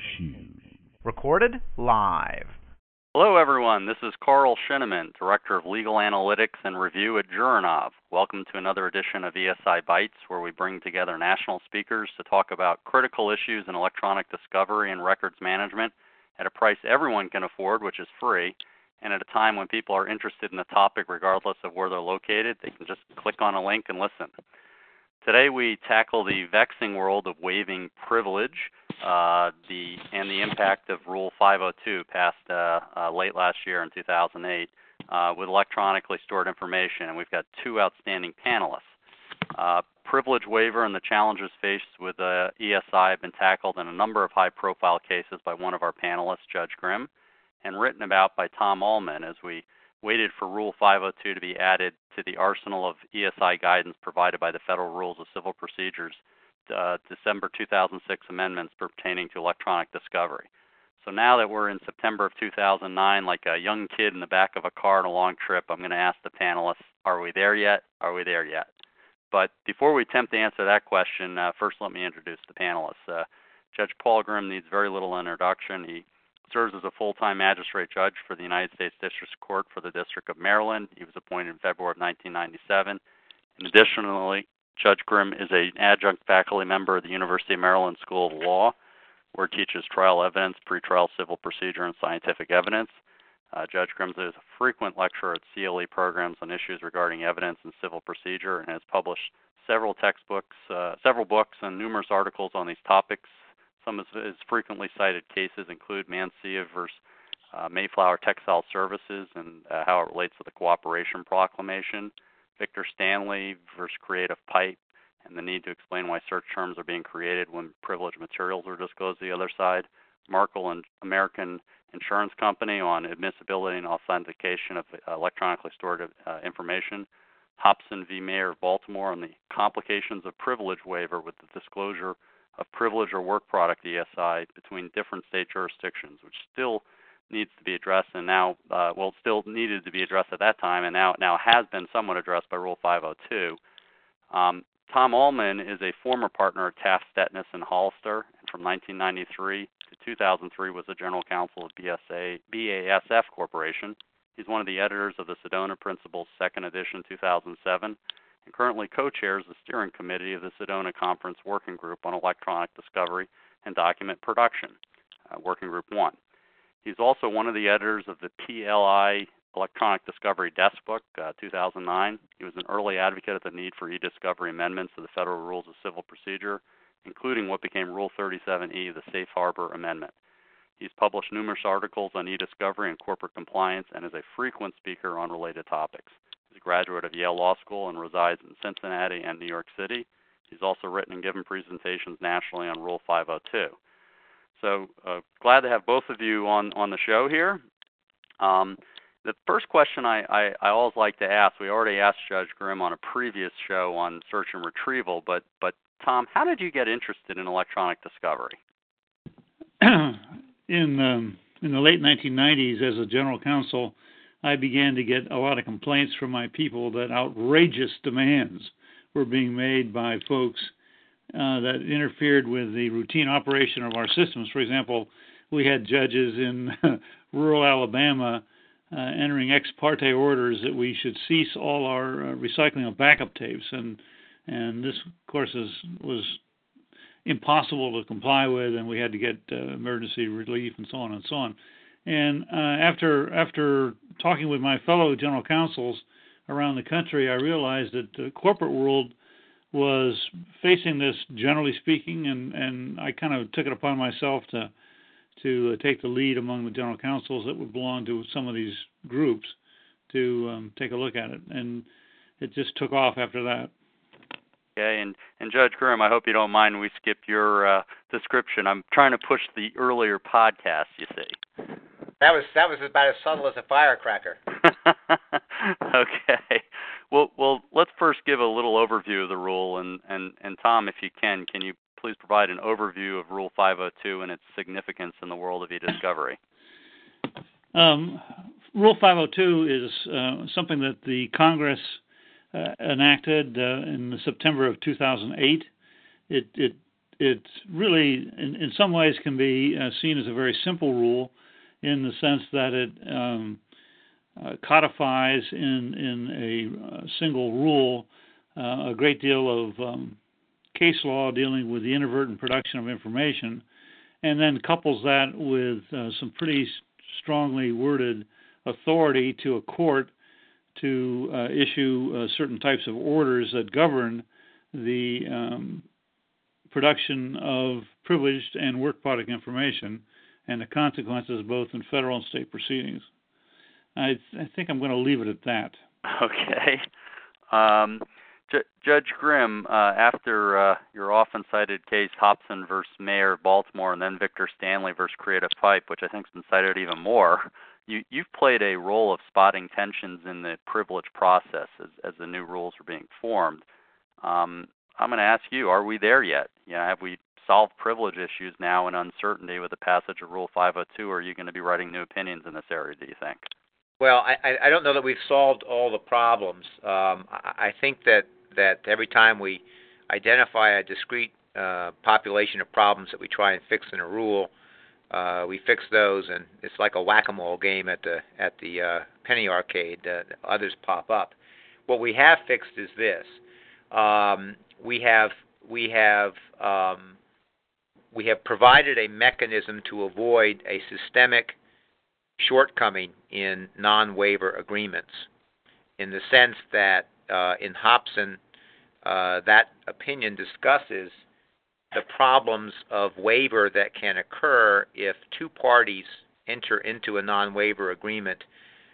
Recorded live. Hello, everyone. This is Carl Scheneman, Director of Legal Analytics and Review at Jurinov. Welcome to another edition of ESI Bytes, where we bring together national speakers to talk about critical issues in electronic discovery and records management at a price everyone can afford, which is free, and at a time when people are interested in the topic regardless of where they're located. They can just click on a link and listen. Today we tackle the vexing world of waiving privilege and the impact of Rule 502 passed late last year in 2008 with electronically stored information. And we've got two outstanding panelists. Privilege waiver and the challenges faced with ESI have been tackled in a number of high-profile cases by one of our panelists, Judge Grimm, and written about by Tom Ullman as we waited for Rule 502 to be added to the arsenal of ESI guidance provided by the Federal Rules of Civil Procedures, December 2006 amendments pertaining to electronic discovery. So now that we're in September of 2009, like a young kid in the back of a car on a long trip, I'm going to ask the panelists, are we there yet? Are we there yet? But before we attempt to answer that question, first let me introduce the panelists. Judge Paul Grimm needs very little introduction. He serves as a full-time magistrate judge for the United States District Court for the District of Maryland. He was appointed in February of 1997. And additionally, Judge Grimm is an adjunct faculty member of the University of Maryland School of Law, where he teaches trial evidence, pretrial civil procedure, and scientific evidence. Judge Grimm is a frequent lecturer at CLE programs on issues regarding evidence and civil procedure and has published several textbooks, several books, and numerous articles on these topics. Some of his frequently cited cases include Mancia versus Mayflower Textile Services and how it relates to the Cooperation Proclamation, Victor Stanley versus Creative Pipe, and the need to explain why search terms are being created when privileged materials are disclosed to the other side, Markle and American Insurance Company on admissibility and authentication of electronically stored information, Hobson v. Mayor of Baltimore on the complications of privilege waiver with the disclosure of privilege or work product ESI between different state jurisdictions, which still needs to be addressed and now, still needed to be addressed at that time and now has been somewhat addressed by Rule 502. Tom Ullman is a former partner at Taft, Stetness & Hollister, and from 1993 to 2003 was the general counsel of BASF Corporation. He's one of the editors of the Sedona Principles, 2nd edition, 2007, and currently co-chairs the steering committee of the Sedona Conference Working Group on Electronic Discovery and Document Production, Working Group 1. He's also one of the editors of the PLI Electronic Discovery Desk Book, 2009. He was an early advocate of the need for e-discovery amendments to the Federal Rules of Civil Procedure, including what became Rule 37E, the Safe Harbor Amendment. He's published numerous articles on e-discovery and corporate compliance and is a frequent speaker on related topics. He's a graduate of Yale Law School and resides in Cincinnati and New York City. He's also written and given presentations nationally on Rule 502. So glad to have both of you on the show here. The first question I always like to ask, we already asked Judge Grimm on a previous show on search and retrieval, but Tom, how did you get interested in electronic discovery? In the late 1990s, as a general counsel, I began to get a lot of complaints from my people that outrageous demands were being made by folks that interfered with the routine operation of our systems. For example, we had judges in rural Alabama entering ex parte orders that we should cease all our recycling of backup tapes, and this, of course, was impossible to comply with, and we had to get emergency relief and so on and so on. And after talking with my fellow general counsels around the country, I realized that the corporate world was facing this, generally speaking, and I kind of took it upon myself to take the lead among the general counsels that would belong to some of these groups to take a look at it, and it just took off after that. Okay, and Judge Grimm, I hope you don't mind we skipped your description. I'm trying to push the earlier podcast, you see. That was about as subtle as a firecracker. Okay. Well, let's first give a little overview of the rule, and Tom, if you can you please provide an overview of Rule 502 and its significance in the world of e-discovery? Rule 502 is something that the Congress enacted in September of 2008. It it really, in some ways, can be seen as a very simple rule in the sense that it codifies in a single rule a great deal of case law dealing with the inadvertent production of information, and then couples that with some pretty strongly worded authority to a court to issue certain types of orders that govern the production of privileged and work product information and the consequences both in federal and state proceedings. I think I'm going to leave it at that. Okay. Judge Grimm, after your often cited case Hobson versus Mayor of Baltimore and then Victor Stanley versus Creative Pipe, which I think has been cited even more, you've played a role of spotting tensions in the privilege process as the new rules are being formed. I'm going to ask you, are we there yet? Have we solved privilege issues now in uncertainty with the passage of Rule 502, or are you going to be writing new opinions in this area, do you think? Well, I don't know that we've solved all the problems. I think that every time we identify a discrete population of problems that we try and fix in a rule, we fix those, and it's like a whack-a-mole game at the penny arcade. Others pop up. What we have fixed is this: we have provided a mechanism to avoid a systemic shortcoming in non-waiver agreements, in the sense that in Hobson, that opinion discusses the problems of waiver that can occur if two parties enter into a non-waiver agreement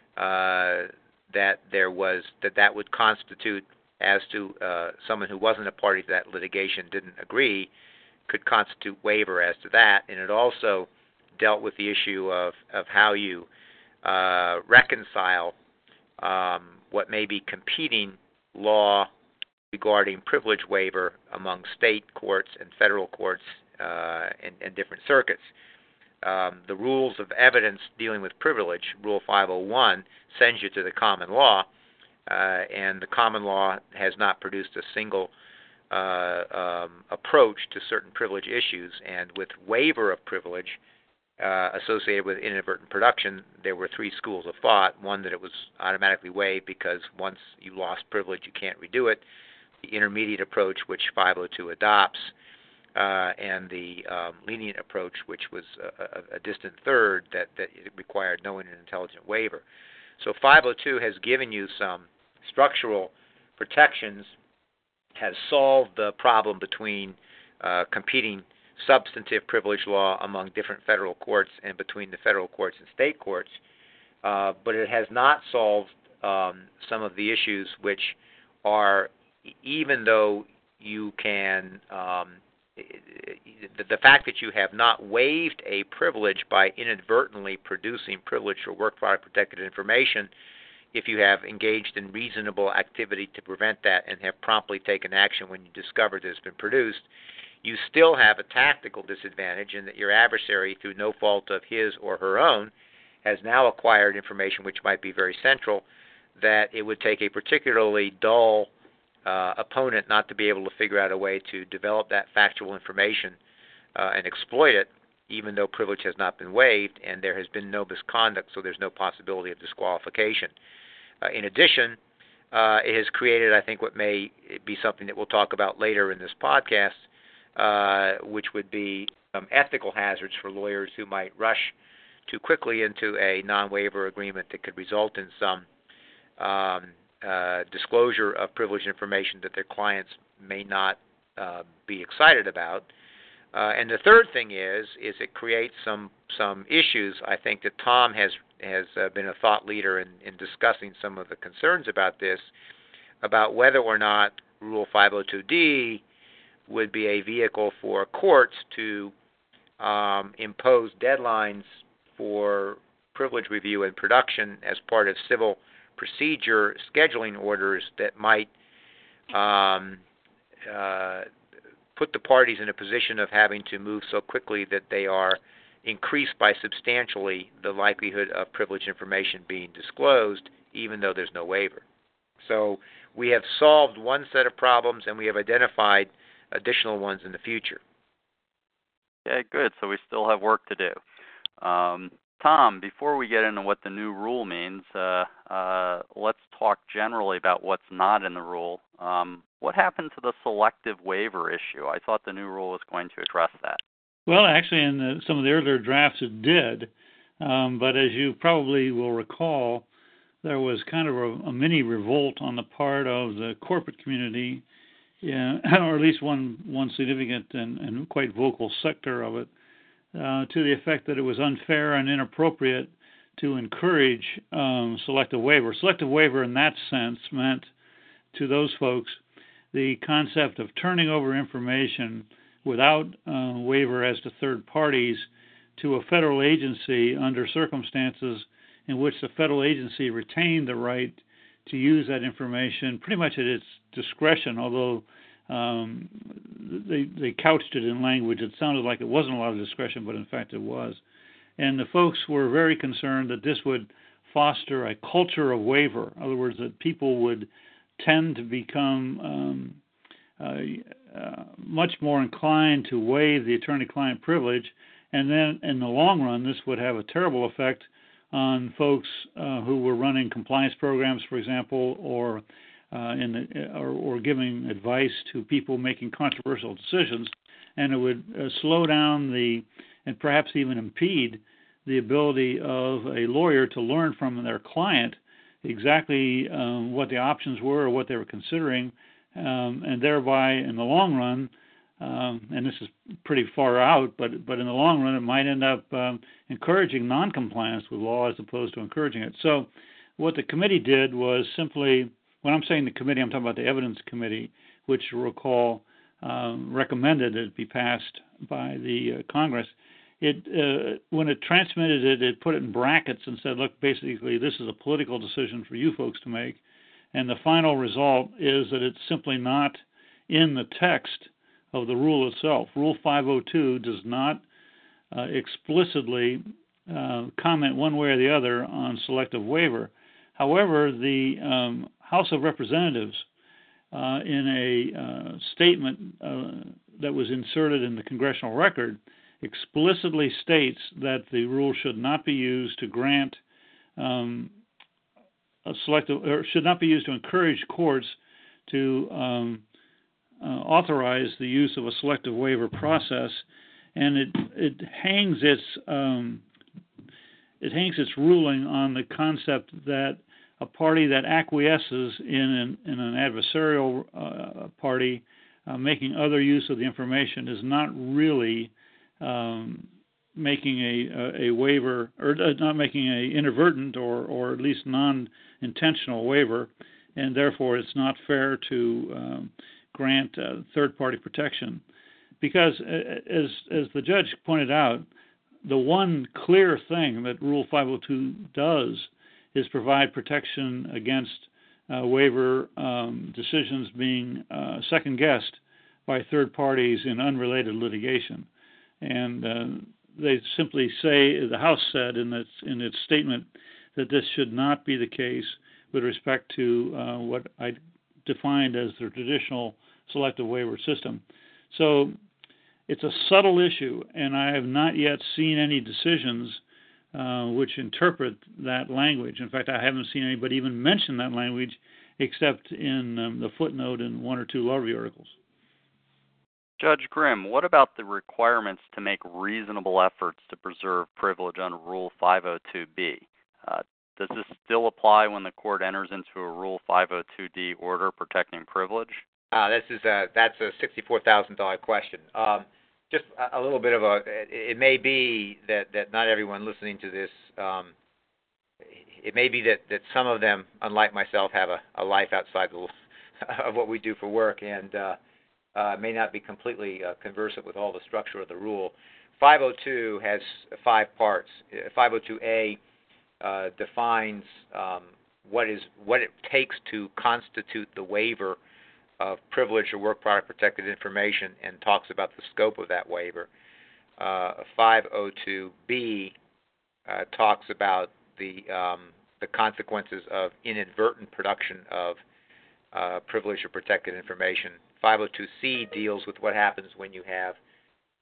that would constitute, as to someone who wasn't a party to that litigation didn't agree, could constitute waiver as to that. And it also dealt with the issue of how you reconcile what may be competing law regarding privilege waiver among state courts and federal courts and different circuits. The rules of evidence dealing with privilege, Rule 501, sends you to the common law, and the common law has not produced a single approach to certain privilege issues. And with waiver of privilege associated with inadvertent production, there were three schools of thought. One, that it was automatically waived because once you lost privilege, you can't redo it. The intermediate approach, which 502 adopts, and the lenient approach, which was a distant third, that it required knowing an intelligent waiver. So 502 has given you some structural protections, has solved the problem between competing substantive privilege law among different federal courts and between the federal courts and state courts, but it has not solved some of the issues which are, even though you can, the fact that you have not waived a privilege by inadvertently producing privileged or work product protected information, if you have engaged in reasonable activity to prevent that and have promptly taken action when you discover that it's been produced, you still have a tactical disadvantage in that your adversary, through no fault of his or her own, has now acquired information which might be very central, that it would take a particularly dull opponent not to be able to figure out a way to develop that factual information and exploit it, even though privilege has not been waived and there has been no misconduct, so there's no possibility of disqualification. In addition, it has created, I think, what may be something that we'll talk about later in this podcast, which would be ethical hazards for lawyers who might rush too quickly into a non-waiver agreement that could result in some disclosure of privileged information that their clients may not be excited about. And the third thing is it creates some issues. I think that Tom has been a thought leader in discussing some of the concerns about this, about whether or not Rule 502D would be a vehicle for courts to impose deadlines for privilege review and production as part of civil procedure scheduling orders that might put the parties in a position of having to move so quickly that they are increased by substantially the likelihood of privileged information being disclosed, even though there's no waiver. So we have solved one set of problems, and we have identified additional ones in the future. Okay, good. So we still have work to do. Tom, before we get into what the new rule means, let's talk generally about what's not in the rule. What happened to the selective waiver issue? I thought the new rule was going to address that. Well, actually, in some of the earlier drafts it did, but as you probably will recall, there was kind of a mini revolt on the part of the corporate community, or at least one significant and quite vocal sector of it, to the effect that it was unfair and inappropriate to encourage selective waiver. Selective waiver in that sense meant to those folks the concept of turning over information without waiver as to third parties to a federal agency under circumstances in which the federal agency retained the right to use that information pretty much at its discretion, although they couched it in language. It sounded like it wasn't a lot of discretion, but in fact it was. And the folks were very concerned that this would foster a culture of waiver. In other words, that people would tend to become much more inclined to waive the attorney-client privilege, and then in the long run, this would have a terrible effect on folks who were running compliance programs, for example, or giving advice to people making controversial decisions, and it would slow down and perhaps even impede the ability of a lawyer to learn from their client exactly what the options were or what they were considering, and thereby, in the long run, and this is pretty far out, but in the long run, it might end up encouraging noncompliance with law as opposed to encouraging it. So what the committee did was simply, when I'm saying the committee, I'm talking about the evidence committee, which, you'll recall, recommended it be passed by the Congress. When it transmitted it, it put it in brackets and said, look, basically, this is a political decision for you folks to make. And the final result is that it's simply not in the text of the rule itself. Rule 502 does not explicitly comment one way or the other on selective waiver. However, the House of Representatives, in a statement that was inserted in the congressional record, explicitly states that the rule should not be used to grant should not be used to encourage courts to authorize the use of a selective waiver process, and it hangs its ruling on the concept that a party that acquiesces in an adversarial party making other use of the information is not really making a waiver, or not making a inadvertent or at least non-intentional waiver, and therefore it's not fair to grant third-party protection. Because as the judge pointed out, the one clear thing that Rule 502 does is provide protection against waiver decisions being second-guessed by third parties in unrelated litigation. And they simply say, the House said in its statement, that this should not be the case with respect to what I defined as the traditional selective waiver system. So it's a subtle issue, and I have not yet seen any decisions which interpret that language. In fact, I haven't seen anybody even mention that language except in the footnote in one or two law review articles. Judge Grimm, what about the requirements to make reasonable efforts to preserve privilege under Rule 502B? Does this still apply when the court enters into a Rule 502D order protecting privilege? That's a $64,000 question. Just a little bit of it may be that not everyone listening to this, it may be that some of them, unlike myself, have a life outside of what we do for work, and may not be completely conversant with all the structure of the rule. 502 has 5 parts. 502A defines what it takes to constitute the waiver of privileged or work product protected information, and talks about the scope of that waiver. 502B talks about the consequences of inadvertent production of privileged or protected information. 502C deals with what happens when you have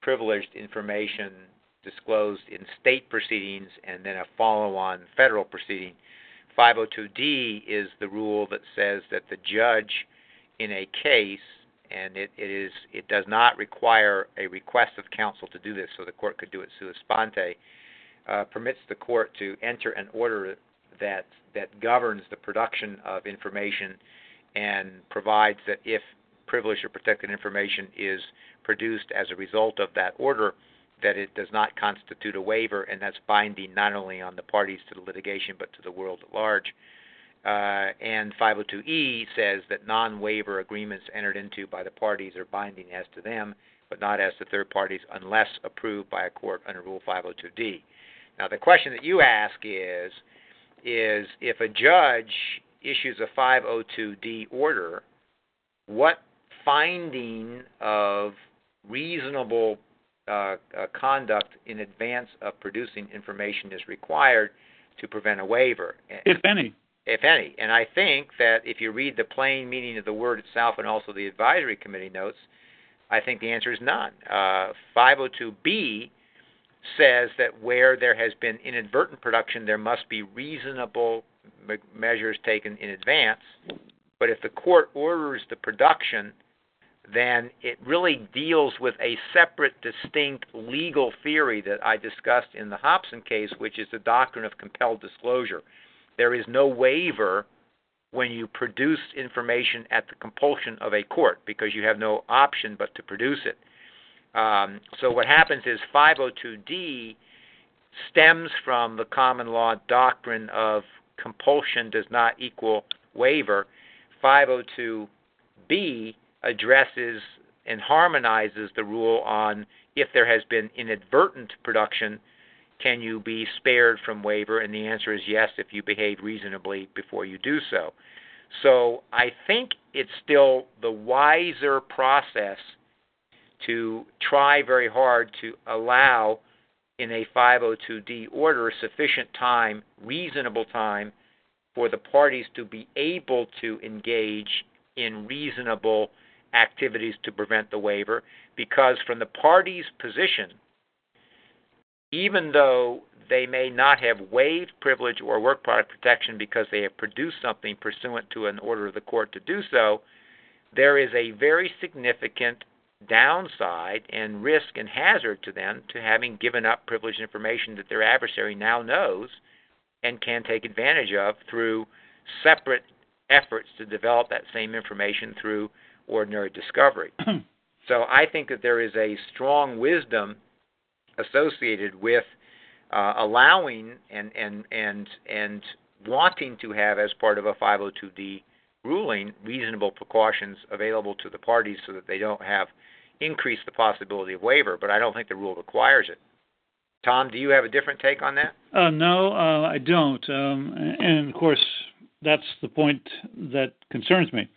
privileged information disclosed in state proceedings and then a follow-on federal proceeding. 502D is the rule that says that the judge in a case, and it does not require a request of counsel to do this, so the court could do it sua sponte, permits the court to enter an order that governs the production of information and provides that if privileged or protected information is produced as a result of that order, that it does not constitute a waiver, and that's binding not only on the parties to the litigation but to the world at large. And 502E says that non-waiver agreements entered into by the parties are binding as to them, but not as to third parties unless approved by a court under Rule 502D. Now, the question that you ask is if a judge issues a 502D order, what finding of reasonable conduct in advance of producing information is required to prevent a waiver? If any. If any. And I think that if you read the plain meaning of the word itself and also the advisory committee notes, I think the answer is none. 502B says that where there has been inadvertent production, there must be reasonable measures taken in advance. But if the court orders the production, then it really deals with a separate, distinct legal theory that I discussed in the Hobson case, which is the doctrine of compelled disclosure. There is no waiver when you produce information at the compulsion of a court because you have no option but to produce it. So what happens is 502D stems from the common law doctrine of compulsion does not equal waiver. 502B addresses and harmonizes the rule on if there has been inadvertent production, can you be spared from waiver? And the answer is yes, if you behave reasonably before you do so. So I think it's still the wiser process to try very hard to allow in a 502D order sufficient time, reasonable time, for the parties to be able to engage in reasonable activities to prevent the waiver, because from the parties' position, even though they may not have waived privilege or work product protection because they have produced something pursuant to an order of the court to do so, there is a very significant downside and risk and hazard to them to having given up privileged information that their adversary now knows and can take advantage of through separate efforts to develop that same information through ordinary discovery. So I think that there is a strong wisdom associated with allowing and wanting to have as part of a 502D ruling reasonable precautions available to the parties so that they don't have increased the possibility of waiver, but I don't think the rule requires it. Tom, do you have a different take on that? No, I don't. And, of course, that's the point that concerns me.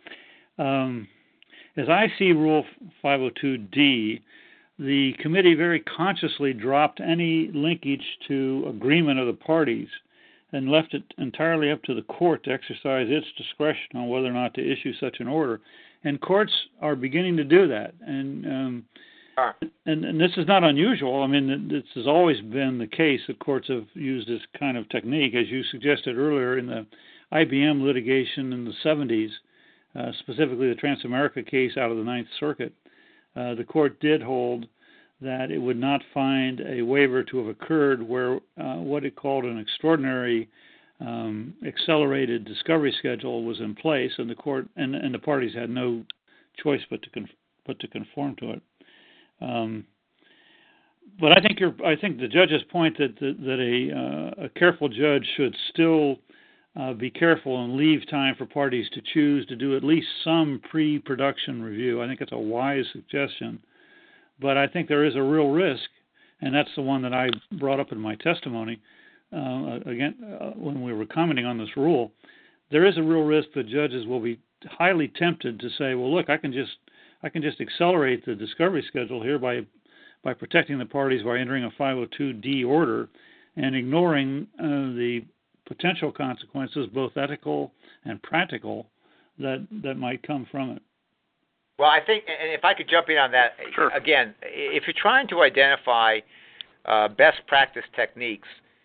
As I see Rule 502D, the committee very consciously dropped any linkage to agreement of the parties and left it entirely up to the court to exercise its discretion on whether or not to issue such an order. And courts are beginning to do that. And this is not unusual. I mean, this has always been the case that courts have used this kind of technique, as you suggested earlier in the IBM litigation in the 70s, specifically the Transamerica case out of the Ninth Circuit. The court did hold that it would not find a waiver to have occurred where what it called an extraordinary accelerated discovery schedule was in place, and the court and the parties had no choice but to conform to it. But I think the judge's point that a careful judge should still be careful and leave time for parties to choose to do at least some pre-production review. I think it's a wise suggestion. But I think there is a real risk, and that's the one that I brought up in my testimony, when we were commenting on this rule. There is a real risk that judges will be highly tempted to say, well, look, I can just accelerate the discovery schedule here by protecting the parties by entering a 502D order and ignoring the potential consequences, both ethical and practical, that might come from it. Well, I think, and if I could jump in on that, Sure. Again, if you're trying to identify best practice techniques,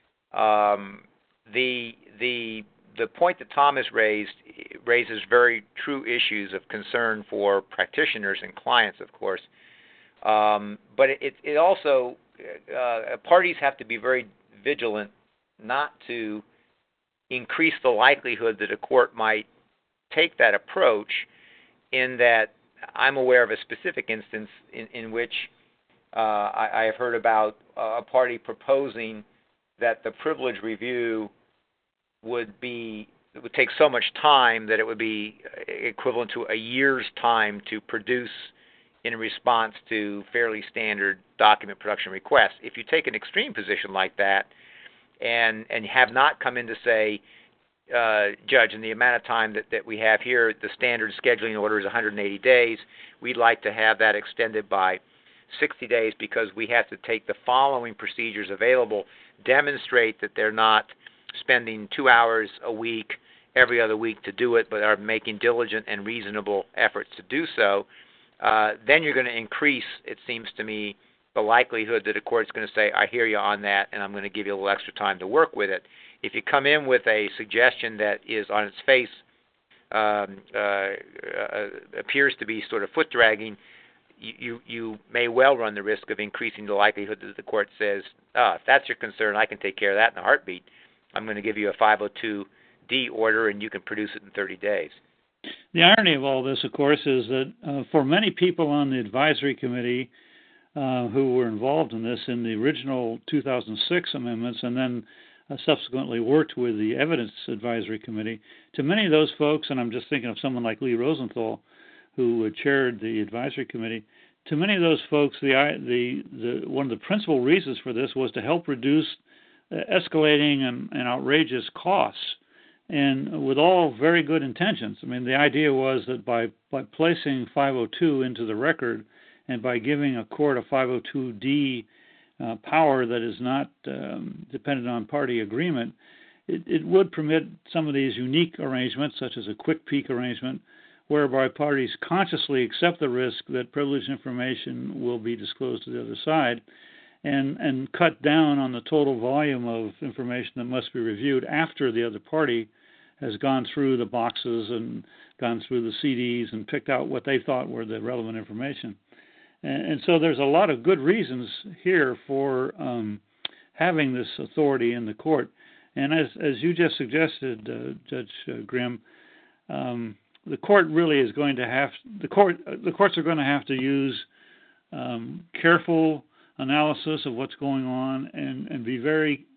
the point that Tom has raises very true issues of concern for practitioners and clients, of course. But it also parties have to be very vigilant not to increase the likelihood that a court might take that approach, in that I'm aware of a specific instance in which I have heard about a party proposing that the privilege review would take so much time that it would be equivalent to a year's time to produce in response to fairly standard document production requests. If you take an extreme position like that and have not come in to say, Judge, in the amount of time that we have here, the standard scheduling order is 180 days. We'd like to have that extended by 60 days because we have to take the following procedures available, demonstrate that they're not spending 2 hours a week every other week to do it, but are making diligent and reasonable efforts to do so. Then you're going to increase, it seems to me, the likelihood that a court's going to say, I hear you on that, and I'm going to give you a little extra time to work with it. If you come in with a suggestion that is on its face appears to be sort of foot-dragging, you may well run the risk of increasing the likelihood that the court says, if that's your concern, I can take care of that in a heartbeat. I'm going to give you a 502D order, and you can produce it in 30 days. The irony of all this, of course, is that for many people on the advisory committee who were involved in this in the original 2006 amendments and then subsequently worked with the Evidence Advisory Committee, to many of those folks, and I'm just thinking of someone like Lee Rosenthal, who chaired the advisory committee, to many of those folks, one of the principal reasons for this was to help reduce escalating and outrageous costs, and with all very good intentions. I mean, the idea was that by placing 502 into the record and by giving a court a 502D power that is not dependent on party agreement, it would permit some of these unique arrangements, such as a quick peek arrangement, whereby parties consciously accept the risk that privileged information will be disclosed to the other side, and cut down on the total volume of information that must be reviewed after the other party has gone through the boxes and gone through the CDs and picked out what they thought were the relevant information. And so there's a lot of good reasons here for having this authority in the court. And as you just suggested, Judge Grimm, the court really is going to have the courts are going to have to use careful analysis of what's going on and be very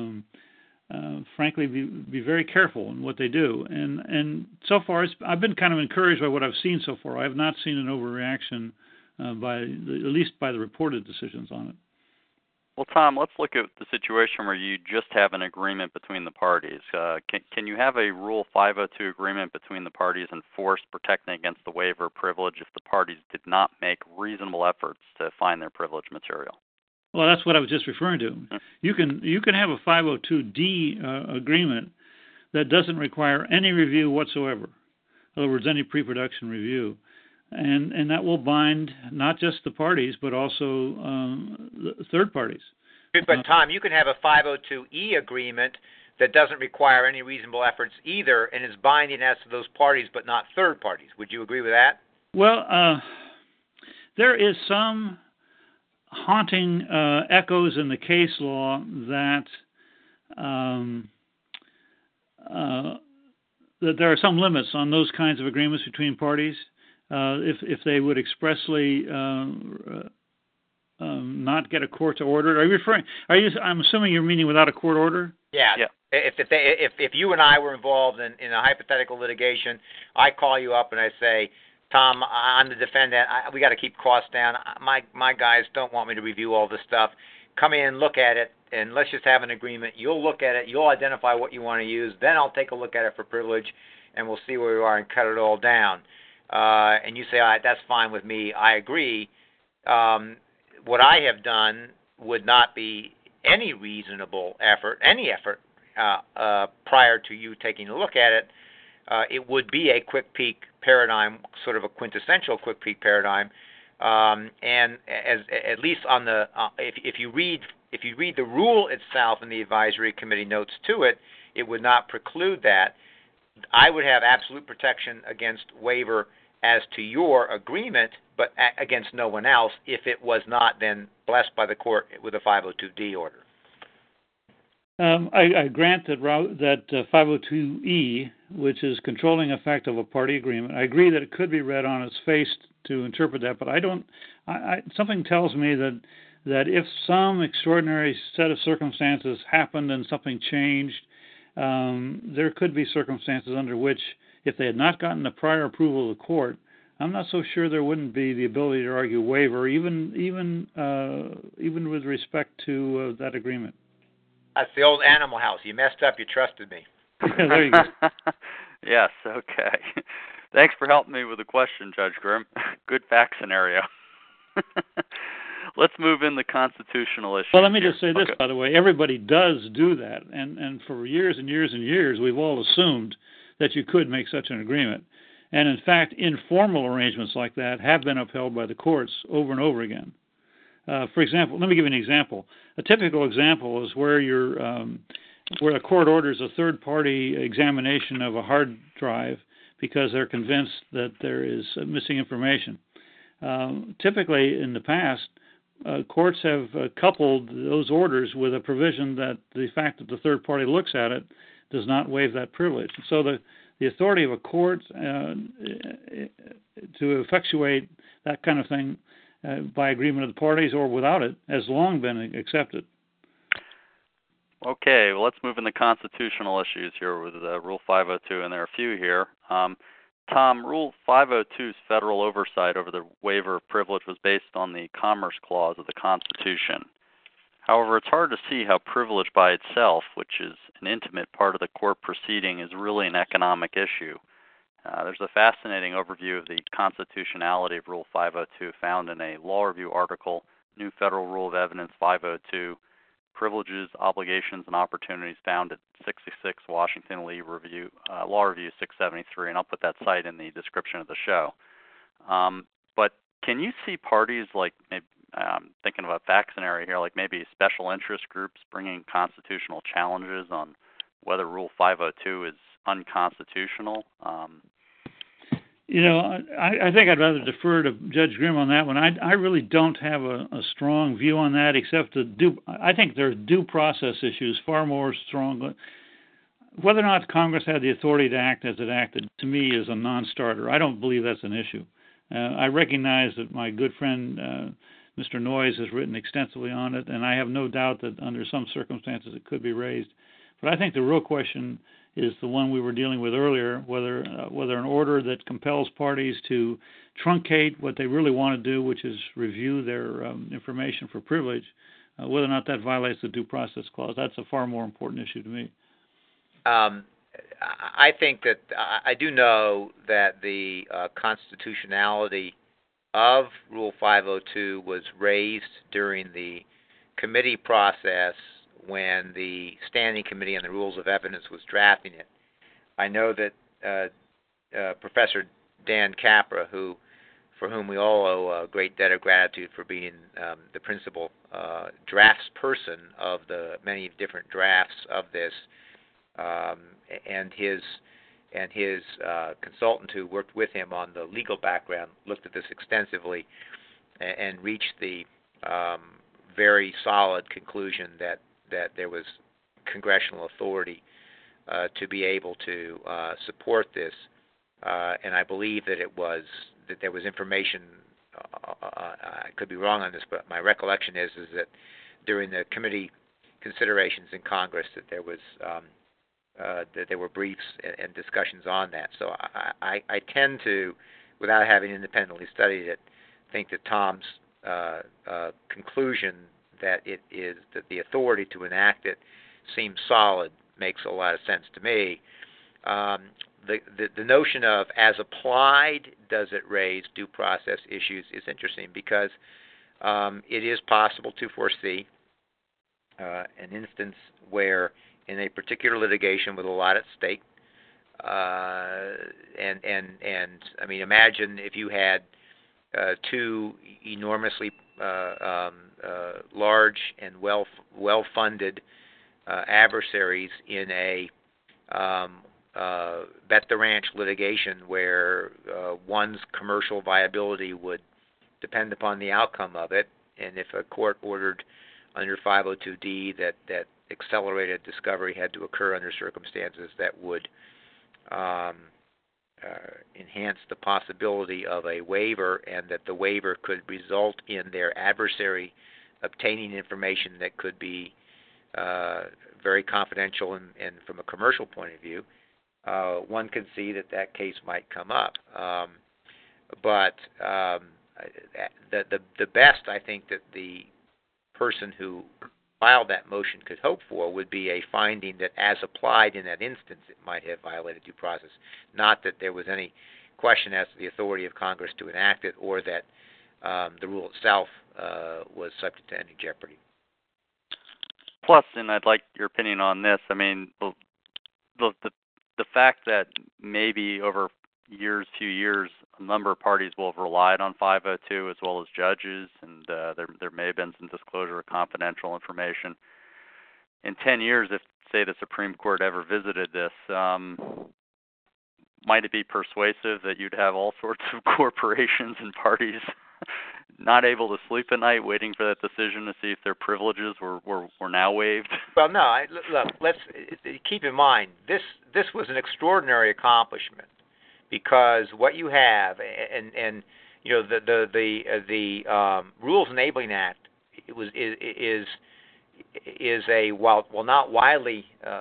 frankly be very careful in what they do. And so far I've been kind of encouraged by what I've seen so far. I have not seen an overreaction at least by the reported decisions on it. Well, Tom, let's look at the situation where you just have an agreement between the parties. Can you have a Rule 502 agreement between the parties enforced protecting against the waiver of privilege if the parties did not make reasonable efforts to find their privileged material? Well, that's what I was just referring to. You can have a 502D agreement that doesn't require any review whatsoever. In other words, any pre-production review. And that will bind not just the parties, but also the third parties. But, Tom, you can have a 502E agreement that doesn't require any reasonable efforts either and is binding as to those parties but not third parties. Would you agree with that? Well, there is some haunting echoes in the case law that there are some limits on those kinds of agreements between parties. If they would expressly not get a court order. Are you referring? I'm assuming you're meaning without a court order. Yeah. If you and I were involved in a hypothetical litigation, I call you up and I say, Tom, I'm the defendant. We got to keep costs down. My guys don't want me to review all this stuff. Come in, look at it, and let's just have an agreement. You'll look at it. You'll identify what you want to use. Then I'll take a look at it for privilege, and we'll see where we are and cut it all down. And you say, all right, that's fine with me. I agree. What I have done would not be any reasonable effort, prior to you taking a look at it. it would be a quick peak paradigm, sort of a quintessential quick peak paradigm. And as at least on the if you read the rule itself and the advisory committee notes to it, it would not preclude that. I would have absolute protection against waiver as to your agreement, but against no one else if it was not then blessed by the court with a 502D order. I grant that 502E, which is controlling effect of a party agreement, I agree that it could be read on its face to interpret that, but I don't. Something tells me that if some extraordinary set of circumstances happened and something changed, there could be circumstances under which, if they had not gotten the prior approval of the court, I'm not so sure there wouldn't be the ability to argue waiver, even with respect to that agreement. That's the old Animal House. You messed up. You trusted me. There you go. Yes. Okay. Thanks for helping me with the question, Judge Grimm. Good fact scenario. Let's move in the constitutional issue. Well, let me just say this, by the way. Everybody does do that, and for years and years and years, we've all assumed that you could make such an agreement. And in fact, informal arrangements like that have been upheld by the courts over and over again. For example, let me give you an example. A typical example is where where a court orders a third-party examination of a hard drive because they're convinced that there is missing information. Typically, in the past, courts have coupled those orders with a provision that the fact that the third party looks at it does not waive that privilege. So the authority of a court to effectuate that kind of thing by agreement of the parties or without it has long been accepted. Okay, well, let's move into constitutional issues here with Rule 502, and there are a few here. Tom, Rule 502's federal oversight over the waiver of privilege was based on the Commerce Clause of the Constitution. However, it's hard to see how privilege by itself, which is an intimate part of the court proceeding, is really an economic issue. There's a fascinating overview of the constitutionality of Rule 502 found in a Law Review article, New Federal Rule of Evidence 502, Privileges, Obligations, and Opportunities, found at 66 Washington Lee Review, Law Review 673, and I'll put that site in the description of the show. But can you see parties like, maybe, thinking of a fact scenario here, like maybe special interest groups bringing constitutional challenges on whether Rule 502 is unconstitutional? I think I'd rather defer to Judge Grimm on that one. I really don't have a strong view on that, except I think there are due process issues far more strong. Whether or not Congress had the authority to act as it acted, to me, is a non-starter. I don't believe that's an issue. I recognize that my good friend Mr. Noyes has written extensively on it, and I have no doubt that under some circumstances it could be raised. But I think the real question is the one we were dealing with earlier, whether an order that compels parties to truncate what they really want to do, which is review their information for privilege, whether or not that violates the Due Process Clause. That's a far more important issue to me. I think that I do know that the constitutionality of Rule 502 was raised during the committee process when the Standing Committee on the Rules of Evidence was drafting it. I know that Professor Dan Capra, for whom we all owe a great debt of gratitude for being the principal draftsperson of the many different drafts of this, and his consultant who worked with him on the legal background looked at this extensively and reached the very solid conclusion that there was congressional authority to be able to support this, and I believe that there was information. I could be wrong on this, but my recollection is that during the committee considerations in Congress that there was that there were briefs and discussions on that. So I tend to, without having independently studied it, think that Tom's conclusion that it is that the authority to enact it seems solid makes a lot of sense to me. The notion of as applied, does it raise due process issues, is interesting because it is possible to foresee an instance where in a particular litigation with a lot at stake, I mean, imagine if you had two enormously large and well-funded adversaries in a bet the ranch litigation where one's commercial viability would depend upon the outcome of it, and if a court ordered under 502D that accelerated discovery had to occur under circumstances that would enhance the possibility of a waiver, and that the waiver could result in their adversary obtaining information that could be very confidential and from a commercial point of view, one could see that case might come up. But the best I think that the person who filed that motion could hope for would be a finding that as applied in that instance it might have violated due process, not that there was any question as to the authority of Congress to enact it or that the rule itself was subject to any jeopardy. Plus, and I'd like your opinion on this, I mean, the fact that maybe over few years, a number of parties will have relied on 502 as well as judges, and there may have been some disclosure of confidential information. In 10 years, if, say, the Supreme Court ever visited this, might it be persuasive that you'd have all sorts of corporations and parties not able to sleep at night waiting for that decision to see if their privileges were now waived? Well, no, look, let's keep in mind, this was an extraordinary accomplishment, because what you have, and you know, the Rules Enabling Act is a while not widely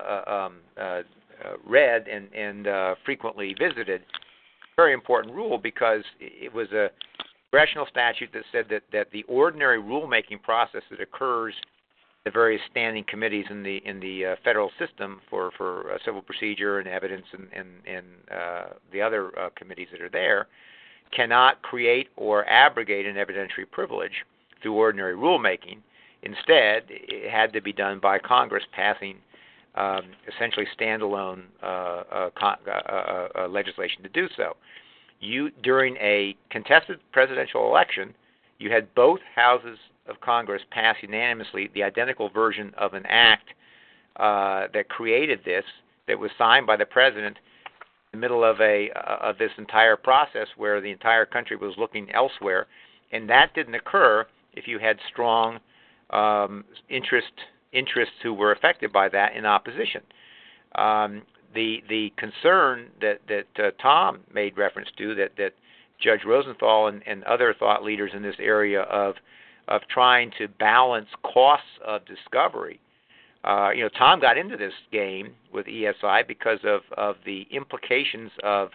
read and frequently visited, very important rule, because it was a congressional statute that said that the ordinary rulemaking process that occurs the various standing committees in the federal system for civil procedure and evidence and the other committees that are there cannot create or abrogate an evidentiary privilege through ordinary rulemaking. Instead, it had to be done by Congress passing essentially standalone legislation to do so. During a contested presidential election, you had both houses of Congress pass unanimously the identical version of an act that created this, that was signed by the president in the middle of this entire process where the entire country was looking elsewhere, and that didn't occur if you had strong interests who were affected by that in opposition. The concern that Tom made reference to, that Judge Rosenthal and other thought leaders in this area of trying to balance costs of discovery. Tom got into this game with ESI because of the implications of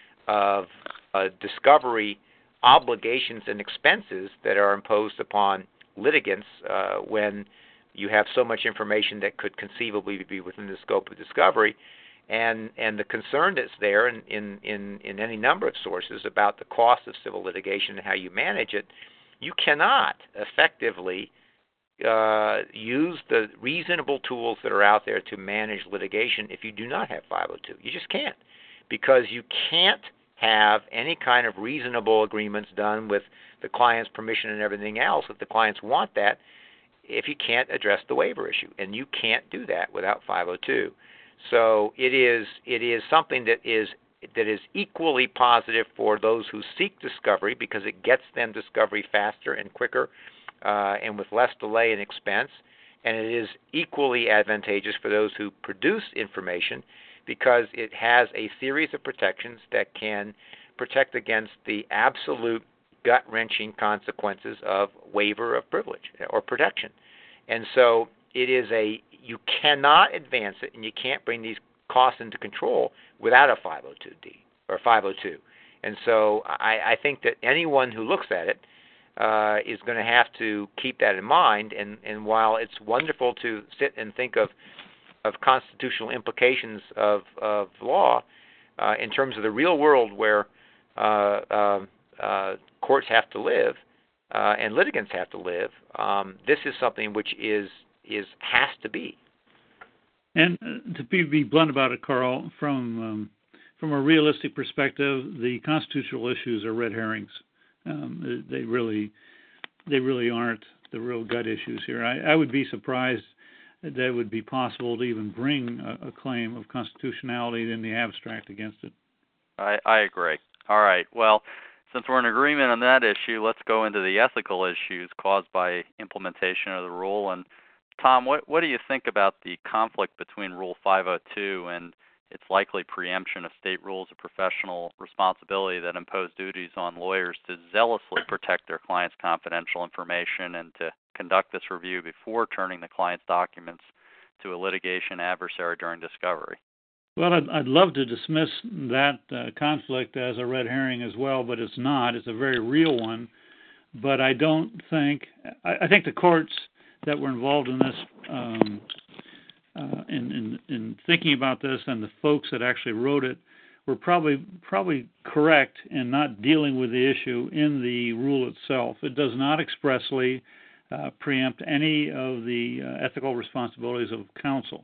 discovery obligations and expenses that are imposed upon litigants when you have so much information that could conceivably be within the scope of discovery. And the concern that's there in any number of sources about the cost of civil litigation and how you manage it, you cannot effectively use the reasonable tools that are out there to manage litigation if you do not have 502. You just can't, because you can't have any kind of reasonable agreements done with the client's permission and everything else if the clients want that, if you can't address the waiver issue, and you can't do that without 502. So it is something that is equally positive for those who seek discovery, because it gets them discovery faster and quicker and with less delay and expense. And it is equally advantageous for those who produce information, because it has a series of protections that can protect against the absolute gut-wrenching consequences of waiver of privilege or protection. And so you cannot advance it, and you can't bring these costs into control without a 502D or 502. And so I think that anyone who looks at it is going to have to keep that in mind. And while it's wonderful to sit and think of constitutional implications of law, in terms of the real world where courts have to live and litigants have to live, this is something which has to be. And to be blunt about it, Carl, from from a realistic perspective, the constitutional issues are red herrings. They really aren't the real gut issues here. I would be surprised that it would be possible to even bring a claim of constitutionality in the abstract against it. I agree. All right. Well, since we're in agreement on that issue, let's go into the ethical issues caused by implementation of the rule. And Tom, what do you think about the conflict between Rule 502 and its likely preemption of state rules of professional responsibility that impose duties on lawyers to zealously protect their clients' confidential information and to conduct this review before turning the client's documents to a litigation adversary during discovery? Well, I'd love to dismiss that conflict as a red herring as well, but it's not. It's a very real one. But I don't think I think the courts that were involved in this, in thinking about this, and the folks that actually wrote it, were probably correct in not dealing with the issue in the rule itself. It does not expressly preempt any of the ethical responsibilities of counsel.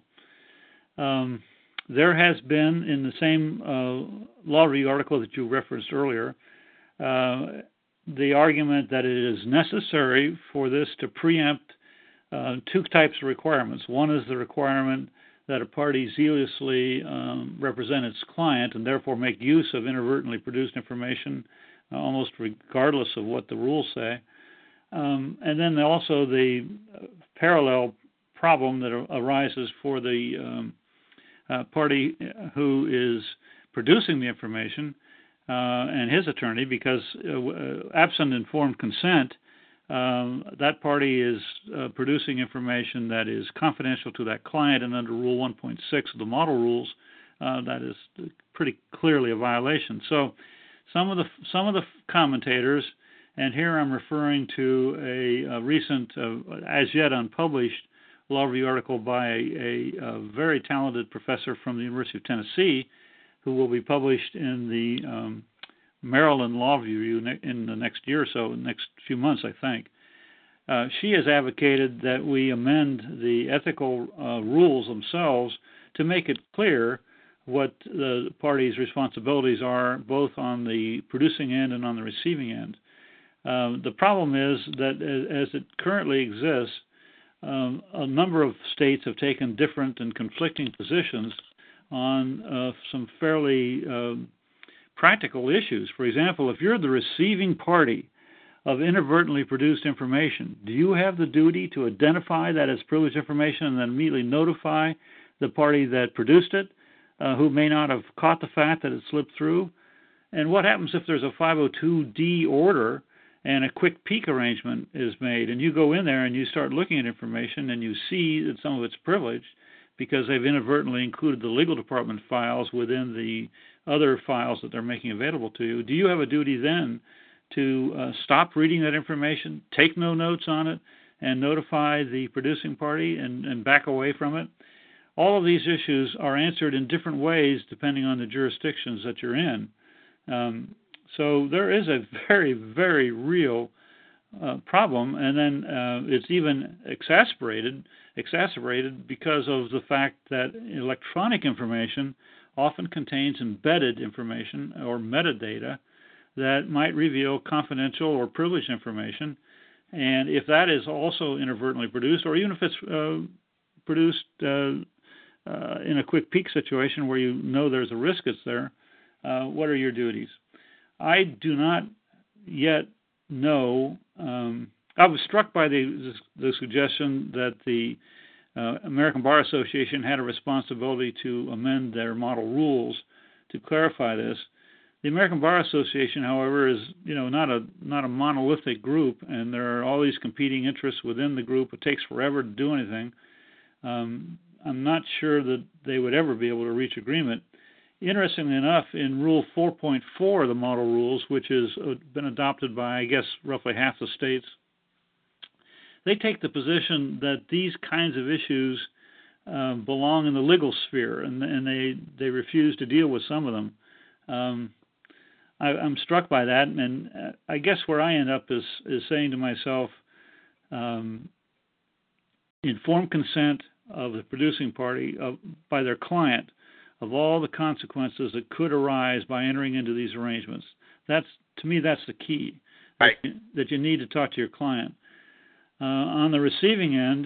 There has been, in the same law review article that you referenced earlier, the argument that it is necessary for this to preempt two types of requirements. One is the requirement that a party zealously represent its client and therefore make use of inadvertently produced information almost regardless of what the rules say. And then also the parallel problem that arises for the party who is producing the information and his attorney, because absent informed consent, that party is producing information that is confidential to that client, and under Rule 1.6 of the model rules, that is pretty clearly a violation. So some of the commentators, and here I'm referring to a recent, as yet unpublished, law review article by a very talented professor from the University of Tennessee, who will be published in the Maryland Law Review in the next year or so, next few months, I think. She has advocated that we amend the ethical rules themselves to make it clear what the party's responsibilities are, both on the producing end and on the receiving end. The problem is that as it currently exists, a number of states have taken different and conflicting positions on some fairly practical issues. For example, if you're the receiving party of inadvertently produced information, do you have the duty to identify that as privileged information and then immediately notify the party that produced it, who may not have caught the fact that it slipped through? And what happens if there's a 502D order and a quick peek arrangement is made, and you go in there and you start looking at information and you see that some of it's privileged because they've inadvertently included the legal department files within the other files that they're making available to you? Do you have a duty then to stop reading that information, take no notes on it, and notify the producing party and back away from it? All of these issues are answered in different ways depending on the jurisdictions that you're in. So there is a very, very real problem, and then it's even exacerbated because of the fact that electronic information often contains embedded information or metadata that might reveal confidential or privileged information. And if that is also inadvertently produced, or even if it's produced in a quick peek situation where you know there's a risk it's there, what are your duties? I do not yet know. I was struck by the suggestion that the American Bar Association had a responsibility to amend their model rules to clarify this. The American Bar Association, however, is not a monolithic group, and there are all these competing interests within the group. It takes forever to do anything. I'm not sure that they would ever be able to reach agreement. Interestingly enough, in Rule 4.4 of the model rules, which has been adopted by, I guess, roughly half the states, they take the position that these kinds of issues belong in the legal sphere, and they refuse to deal with some of them. I'm struck by that, and I guess where I end up is saying to myself, informed consent of the producing party by their client of all the consequences that could arise by entering into these arrangements. To me, that's the key, right. that you need to talk to your client. On the receiving end,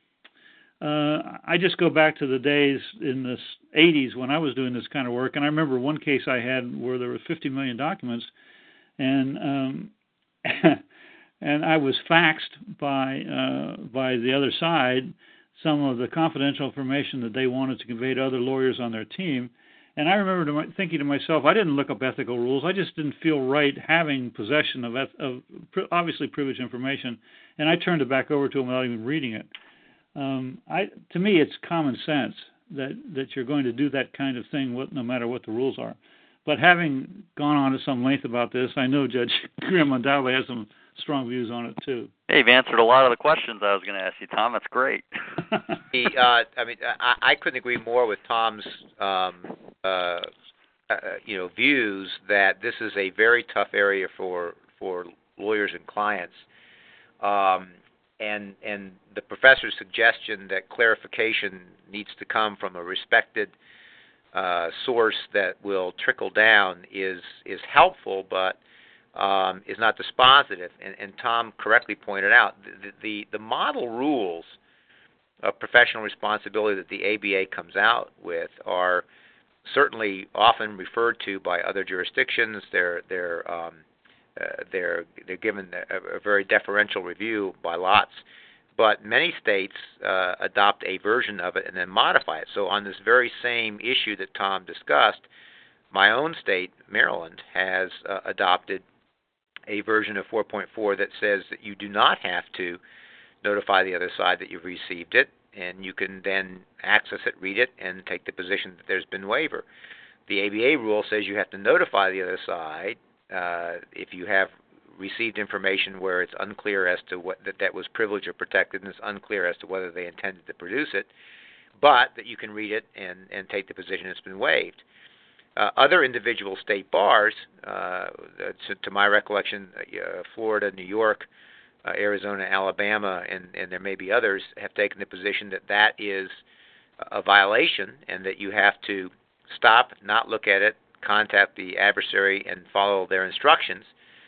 I just go back to the days in the 80s when I was doing this kind of work, and I remember one case I had where there were 50 million documents, and and I was faxed by the other side some of the confidential information that they wanted to convey to other lawyers on their team. And I remember thinking to myself, I didn't look up ethical rules. I just didn't feel right having possession of obviously privileged information, and I turned it back over to them without even reading it. To me, it's common sense that you're going to do that kind of thing no matter what the rules are. But having gone on to some length about this, I know Judge Grimm undoubtedly has some strong views on it too. Hey, you've answered a lot of the questions I was going to ask you, Tom. That's great. I couldn't agree more with Tom's views that this is a very tough area for lawyers and clients. And the professor's suggestion that clarification needs to come from a respected source that will trickle down is helpful, but is not dispositive. And Tom correctly pointed out the model rules of professional responsibility that the ABA comes out with are certainly often referred to by other jurisdictions. They're given a very deferential review by lots, but many states adopt a version of it and then modify it. So on this very same issue that Tom discussed, my own state, Maryland, has adopted a version of 4.4 that says that you do not have to notify the other side that you've received it, and you can then access it, read it, and take the position that there's been waiver. The ABA rule says you have to notify the other side if you have received information where it's unclear as to what that was privileged or protected, and it's unclear as to whether they intended to produce it, but that you can read it and take the position it's been waived. Other individual state bars, to my recollection, Florida, New York, Arizona, Alabama, and there may be others, have taken the position that that is a violation and that you have to stop, not look at it, contact the adversary, and follow their instructions.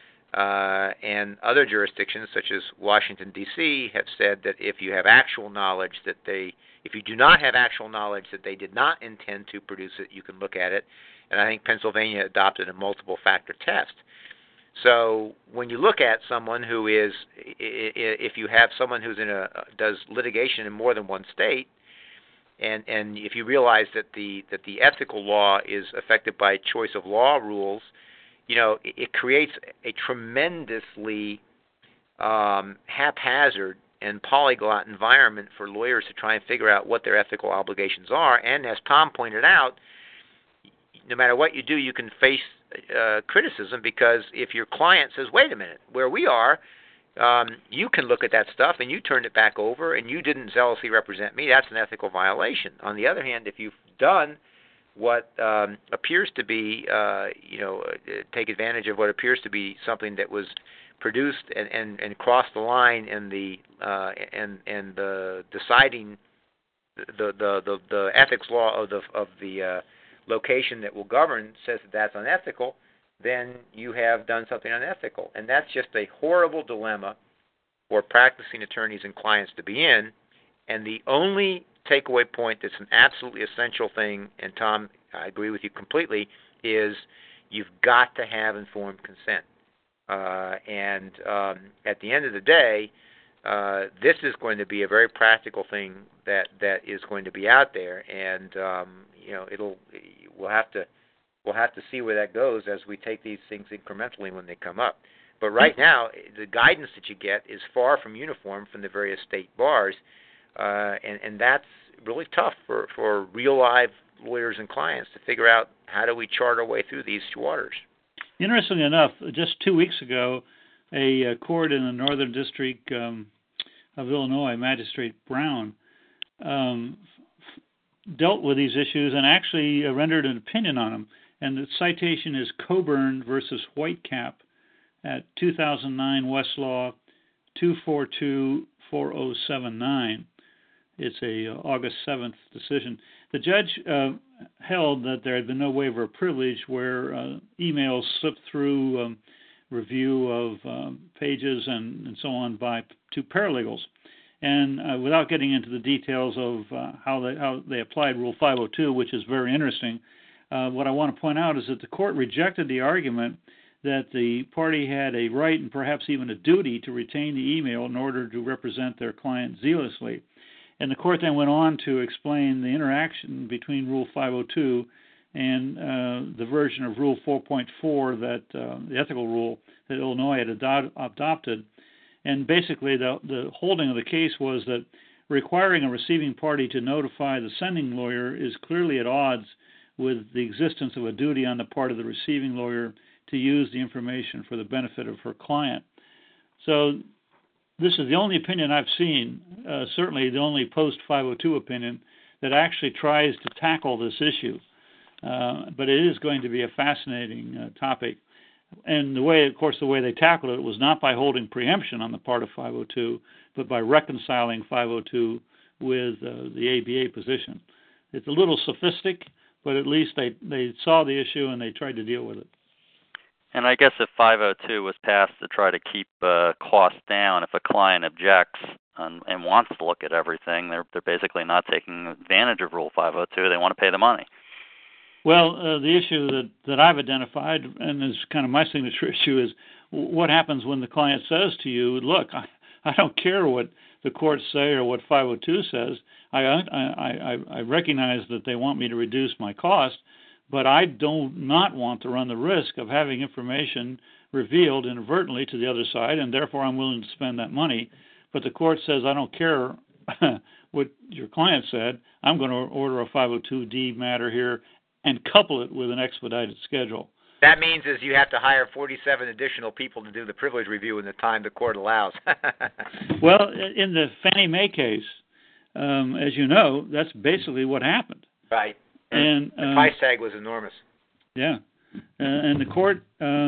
And other jurisdictions, such as Washington, D.C., have said that if you have actual knowledge if you do not have actual knowledge that they did not intend to produce it, you can look at it. And I think Pennsylvania adopted a multiple factor test. So when you look at someone who is, if you have someone who's does litigation in more than one state, and if you realize that the ethical law is affected by choice of law rules, it creates a tremendously haphazard and polyglot environment for lawyers to try and figure out what their ethical obligations are. And as Tom pointed out, no matter what you do, you can face criticism, because if your client says, wait a minute, where we are, you can look at that stuff and you turned it back over and you didn't zealously represent me, that's an ethical violation. On the other hand, if you've done what appears to be, take advantage of what appears to be something that was produced and crossed the line in the deciding the ethics law of the location that will govern says that that's unethical, then you have done something unethical. And that's just a horrible dilemma for practicing attorneys and clients to be in. And the only takeaway point that's an absolutely essential thing, and Tom, I agree with you completely, is you've got to have informed consent. And at the end of the day, this is going to be a very practical thing that is going to be out there, and we'll have to see where that goes as we take these things incrementally when they come up. But right now, the guidance that you get is far from uniform from the various state bars, and that's really tough for real live lawyers and clients to figure out how do we chart our way through these waters. Interestingly enough, just 2 weeks ago, a court in the Northern District of Illinois, Magistrate Brown, dealt with these issues and actually rendered an opinion on them. And the citation is Coburn versus Whitecap at 2009 Westlaw 2424079. It's a August 7th decision. The judge held that there had been no waiver of privilege where emails slipped through review of pages and so on by two paralegals. And without getting into the details of how they applied Rule 502, which is very interesting, what I want to point out is that the court rejected the argument that the party had a right and perhaps even a duty to retain the email in order to represent their client zealously. And the court then went on to explain the interaction between Rule 502 and the version of Rule 4.4 that the ethical rule that Illinois had adopted. And basically the holding of the case was that requiring a receiving party to notify the sending lawyer is clearly at odds with the existence of a duty on the part of the receiving lawyer to use the information for the benefit of her client. So this is the only opinion I've seen, certainly the only post-502 opinion, that actually tries to tackle this issue. But it is going to be a fascinating topic. And the way they tackled it was not by holding preemption on the part of 502, but by reconciling 502 with the ABA position. It's a little sophistic, but at least they saw the issue and they tried to deal with it. And I guess if 502 was passed to try to keep costs down, if a client objects and wants to look at everything, they're basically not taking advantage of Rule 502. They want to pay the money. Well, the issue that I've identified, and is kind of my signature issue, is what happens when the client says to you, look, I don't care what the courts say or what 502 says. I recognize that they want me to reduce my cost, but I do not want to run the risk of having information revealed inadvertently to the other side, and therefore I'm willing to spend that money. But the court says, I don't care what your client said. I'm going to order a 502D matter here and couple it with an expedited schedule. That means is you have to hire 47 additional people to do the privilege review in the time the court allows. Well, in the Fannie Mae case, as you know, that's basically what happened. Right. And the price tag was enormous. Yeah, and the court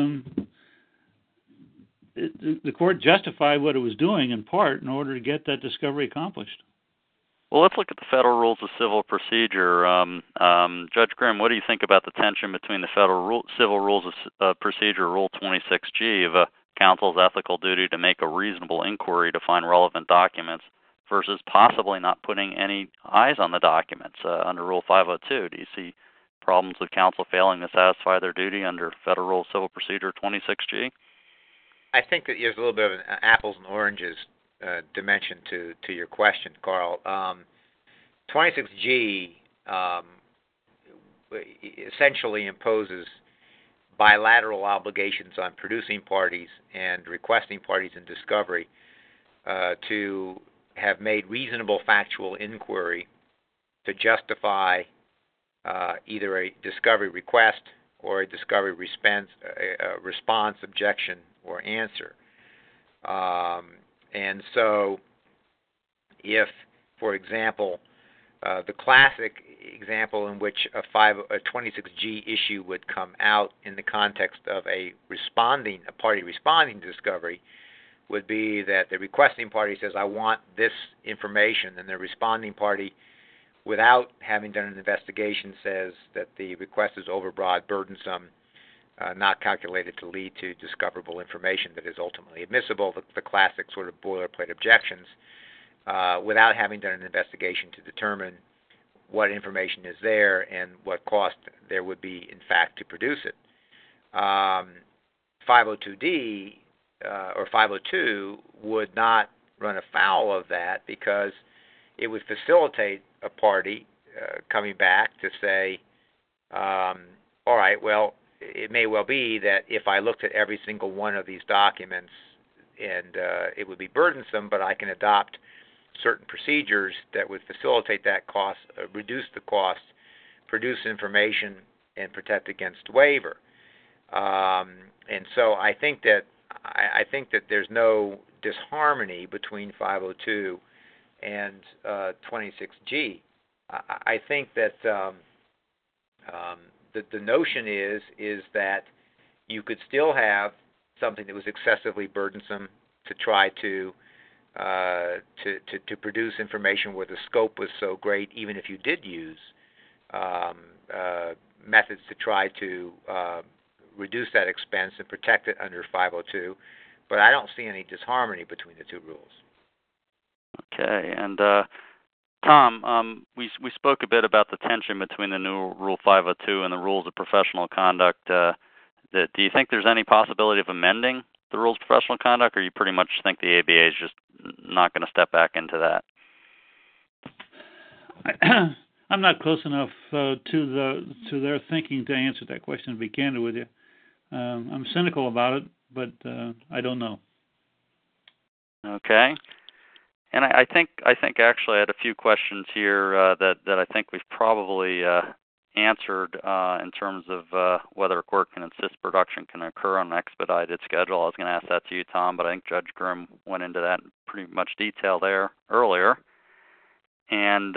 the court justified what it was doing in part in order to get that discovery accomplished. Well, let's look at the Federal Rules of Civil Procedure. Judge Grimm, what do you think about the tension between the Federal Civil Rules of Procedure, Rule 26G, of a counsel's ethical duty to make a reasonable inquiry to find relevant documents versus possibly not putting any eyes on the documents under Rule 502? Do you see problems with counsel failing to satisfy their duty under Federal Rules of Civil Procedure 26G? I think that there's a little bit of an apples and oranges dimension to your question, Carl. 26G essentially imposes bilateral obligations on producing parties and requesting parties in discovery to have made reasonable factual inquiry to justify either a discovery request or a discovery response, objection, or answer. And so if, for example, the classic example in which a 26G issue would come out in the context of a party responding to discovery would be that the requesting party says, I want this information, and the responding party, without having done an investigation, says that the request is overbroad, burdensome, not calculated to lead to discoverable information that is ultimately admissible, the classic sort of boilerplate objections, without having done an investigation to determine what information is there and what cost there would be, in fact, to produce it. 502D or 502 would not run afoul of that because it would facilitate a party coming back to say, all right, well, it may well be that if I looked at every single one of these documents, and it would be burdensome, but I can adopt certain procedures that would facilitate that cost, reduce the cost, produce information, and protect against waiver. And so I think that there's no disharmony between 502 and 26G. I think that the notion is that you could still have something that was excessively burdensome to try to to produce information where the scope was so great, even if you did use methods to try to reduce that expense and protect it under 502. But I don't see any disharmony between the two rules. Okay, and Tom, we spoke a bit about the tension between the new Rule 502 and the rules of professional conduct. Do you think there's any possibility of amending the rules of professional conduct, or you pretty much think the ABA is just not going to step back into that? I'm not close enough to their thinking to answer that question, to be candid with you. I'm cynical about it, but I don't know. Okay. And I think actually I had a few questions here that I think we've probably answered in terms of whether a court can insist production can occur on an expedited schedule. I was going to ask that to you, Tom, but I think Judge Grimm went into that in pretty much detail there earlier. And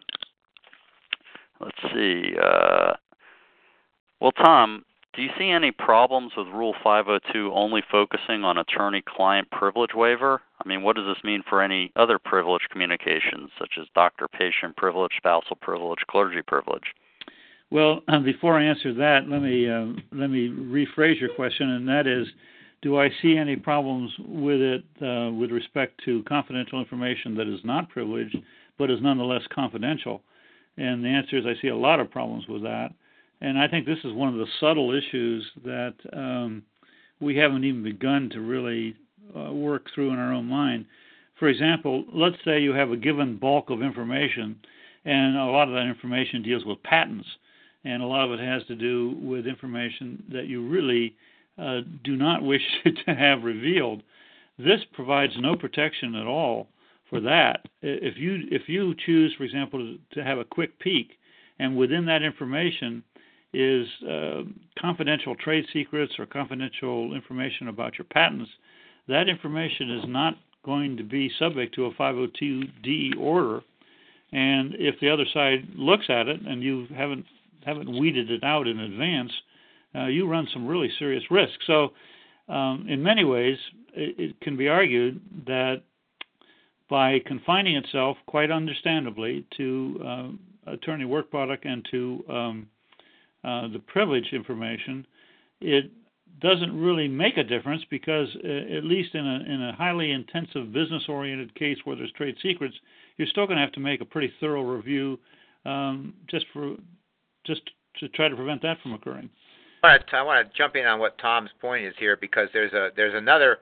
let's see. Well, Tom, do you see any problems with Rule 502 only focusing on attorney-client privilege waiver? I mean, what does this mean for any other privilege communications, such as doctor-patient privilege, spousal privilege, clergy privilege? Well, before I answer that, let me rephrase your question, and that is, do I see any problems with it with respect to confidential information that is not privileged but is nonetheless confidential? And the answer is I see a lot of problems with that. And I think this is one of the subtle issues that we haven't even begun to really work through in our own mind. For example, let's say you have a given bulk of information, and a lot of that information deals with patents, and a lot of it has to do with information that you really do not wish to have revealed. This provides no protection at all for that. If you choose, for example, to have a quick peek, and within that information is confidential trade secrets or confidential information about your patents, that information is not going to be subject to a 502D order. And if the other side looks at it and you haven't weeded it out in advance, you run some really serious risks. So in many ways, it can be argued that by confining itself, quite understandably, to attorney work product and to the privilege information, it doesn't really make a difference because at least in a highly intensive business-oriented case where there's trade secrets, you're still going to have to make a pretty thorough review just to try to prevent that from occurring. I want to jump in on what Tom's point is here because there's another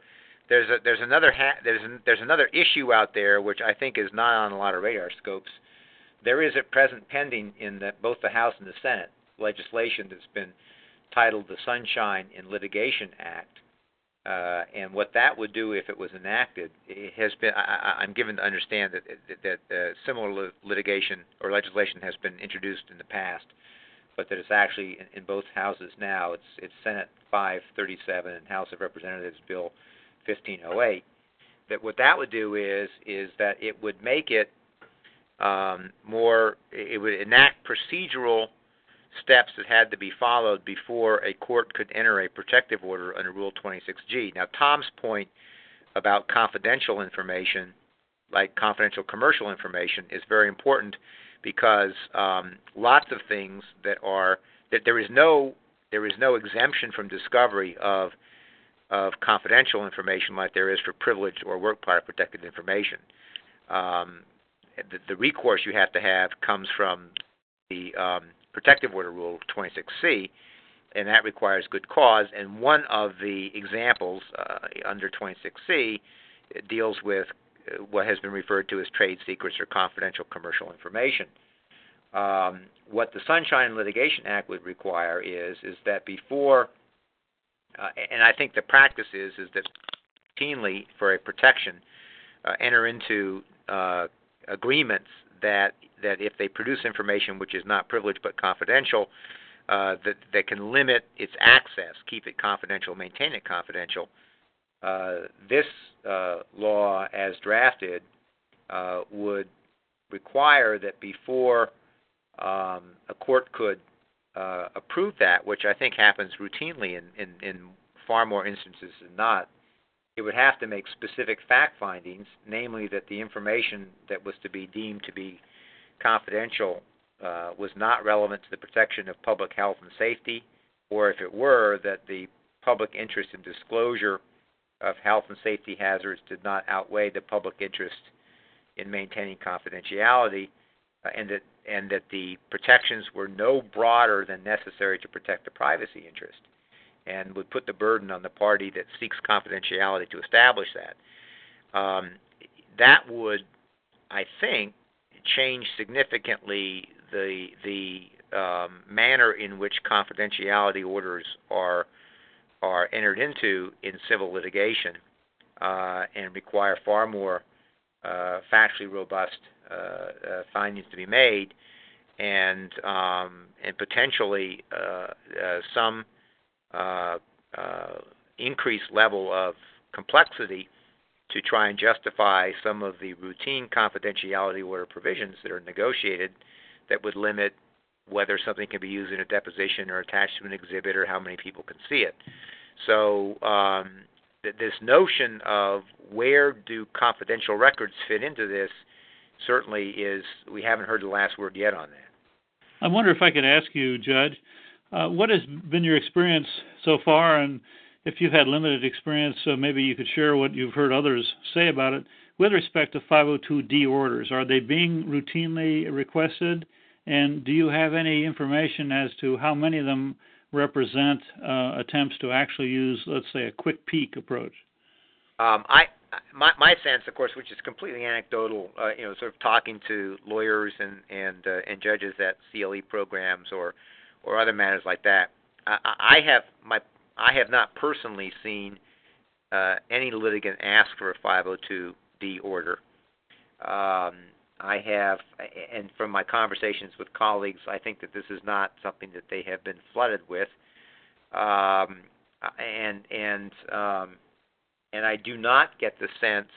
issue out there which I think is not on a lot of radar scopes. There is at present pending in both the House and the Senate legislation that's been titled the Sunshine in Litigation Act, and what that would do if it was enacted, it has been. I'm given to understand that similar litigation or legislation has been introduced in the past, but that it's actually in both houses now. It's Senate 537 and House of Representatives Bill 1508. That what that would do is that it would make it more. It would enact procedural steps that had to be followed before a court could enter a protective order under Rule 26G. Now, Tom's point about confidential information, like confidential commercial information, is very important because lots of things that there is no exemption from discovery of confidential information like there is for privileged or work product protected information. The recourse you have to have comes from the Protective Order Rule 26C, and that requires good cause. And one of the examples under 26C deals with what has been referred to as trade secrets or confidential commercial information. What the Sunshine Litigation Act would require is that before, and I think the practice is that routinely for a protection enter into agreements that if they produce information which is not privileged but confidential, that can limit its access, keep it confidential, maintain it confidential. This law, as drafted, would require that before a court could approve that, which I think happens routinely in far more instances than not, it would have to make specific fact findings, namely that the information that was to be deemed to be confidential was not relevant to the protection of public health and safety, or if it were, that the public interest in disclosure of health and safety hazards did not outweigh the public interest in maintaining confidentiality, and that the protections were no broader than necessary to protect the privacy interest, and would put the burden on the party that seeks confidentiality to establish that. That would, I think, change significantly the manner in which confidentiality orders are entered into in civil litigation, and require far more factually robust findings to be made, and potentially some increased level of complexity to try and justify some of the routine confidentiality order provisions that are negotiated that would limit whether something can be used in a deposition or attached to an exhibit or how many people can see it. So this notion of where do confidential records fit into this certainly is, we haven't heard the last word yet on that. I wonder if I could ask you, Judge, what has been your experience so far, and if you've had limited experience, maybe you could share what you've heard others say about it, with respect to 502D orders. Are they being routinely requested, and do you have any information as to how many of them represent attempts to actually use, let's say, a quick peek approach? My sense, of course, which is completely anecdotal, sort of talking to lawyers and judges at CLE programs or other matters like that, I have not personally seen any litigant ask for a 502D order. I have, and from my conversations with colleagues, I think that this is not something that they have been flooded with, and I do not get the sense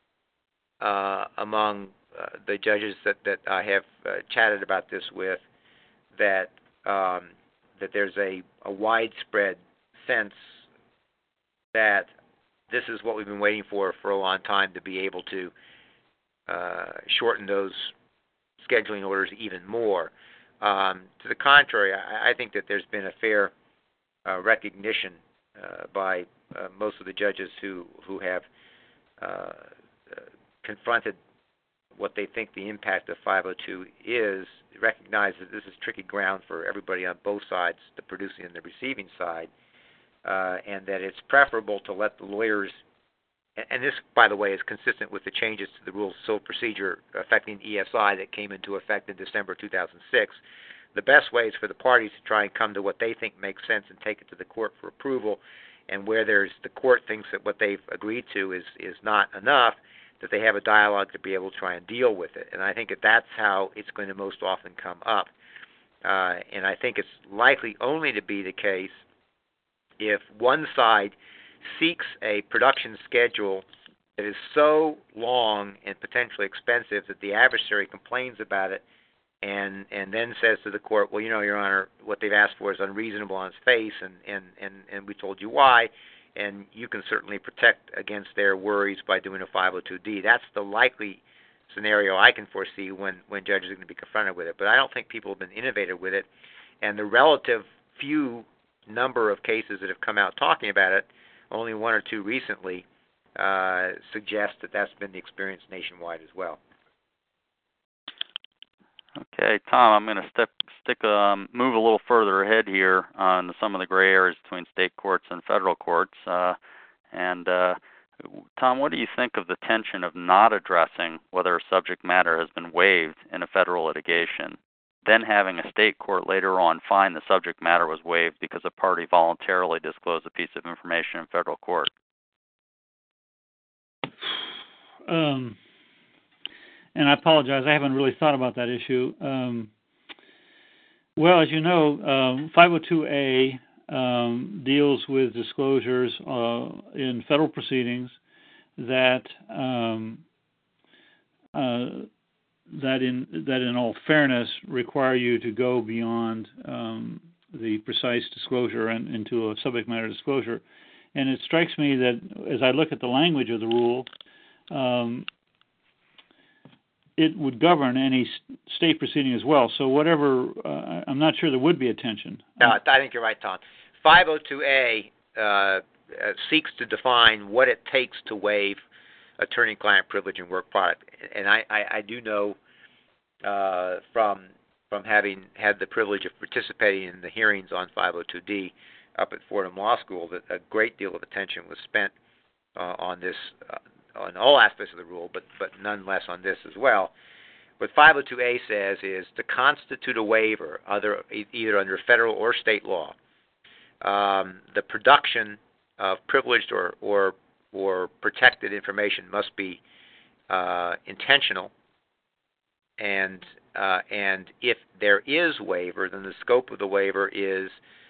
among the judges that I have chatted about this with that there's a widespread sense that this is what we've been waiting for a long time, to be able to shorten those scheduling orders even more. To the contrary, I think that there's been a fair recognition by most of the judges who have confronted what they think the impact of 502 is, recognize that this is tricky ground for everybody on both sides, the producing and the receiving side, and that it's preferable to let the lawyers, and this, by the way, is consistent with the changes to the Rules of Civil Procedure affecting ESI that came into effect in December 2006. The best way is for the parties to try and come to what they think makes sense and take it to the court for approval, and where the court thinks that what they've agreed to is not enough, that they have a dialogue to be able to try and deal with it. And I think that that's how it's going to most often come up. And I think it's likely only to be the case if one side seeks a production schedule that is so long and potentially expensive that the adversary complains about it and then says to the court, well, Your Honor, what they've asked for is unreasonable on its face, and we told you why, and you can certainly protect against their worries by doing a 502D. That's the likely scenario I can foresee when judges are going to be confronted with it. But I don't think people have been innovative with it, and the relative few number of cases that have come out talking about it, only one or two recently, suggest that that's been the experience nationwide as well. Okay, Tom, I'm going to move a little further ahead here on some of the gray areas between state courts and federal courts. Tom, what do you think of the tension of not addressing whether a subject matter has been waived in a federal litigation, then having a state court later on find the subject matter was waived because a party voluntarily disclosed a piece of information in federal court? And I apologize, I haven't really thought about that issue. Well, as you know, 502A deals with disclosures in federal proceedings that in all fairness require you to go beyond the precise disclosure and into a subject matter disclosure. And it strikes me that as I look at the language of the rule, it would govern any state proceeding as well. So whatever, I'm not sure there would be a tension. No, I think you're right, Tom. 502A seeks to define what it takes to waive attorney-client privilege and work product. And I do know from having had the privilege of participating in the hearings on 502D up at Fordham Law School that a great deal of attention was spent on this, on all aspects of the rule, but nonetheless on this as well. What 502A says is to constitute a waiver, either under federal or state law, the production of privileged or protected information must be intentional, and if there is waiver, then the scope of the waiver is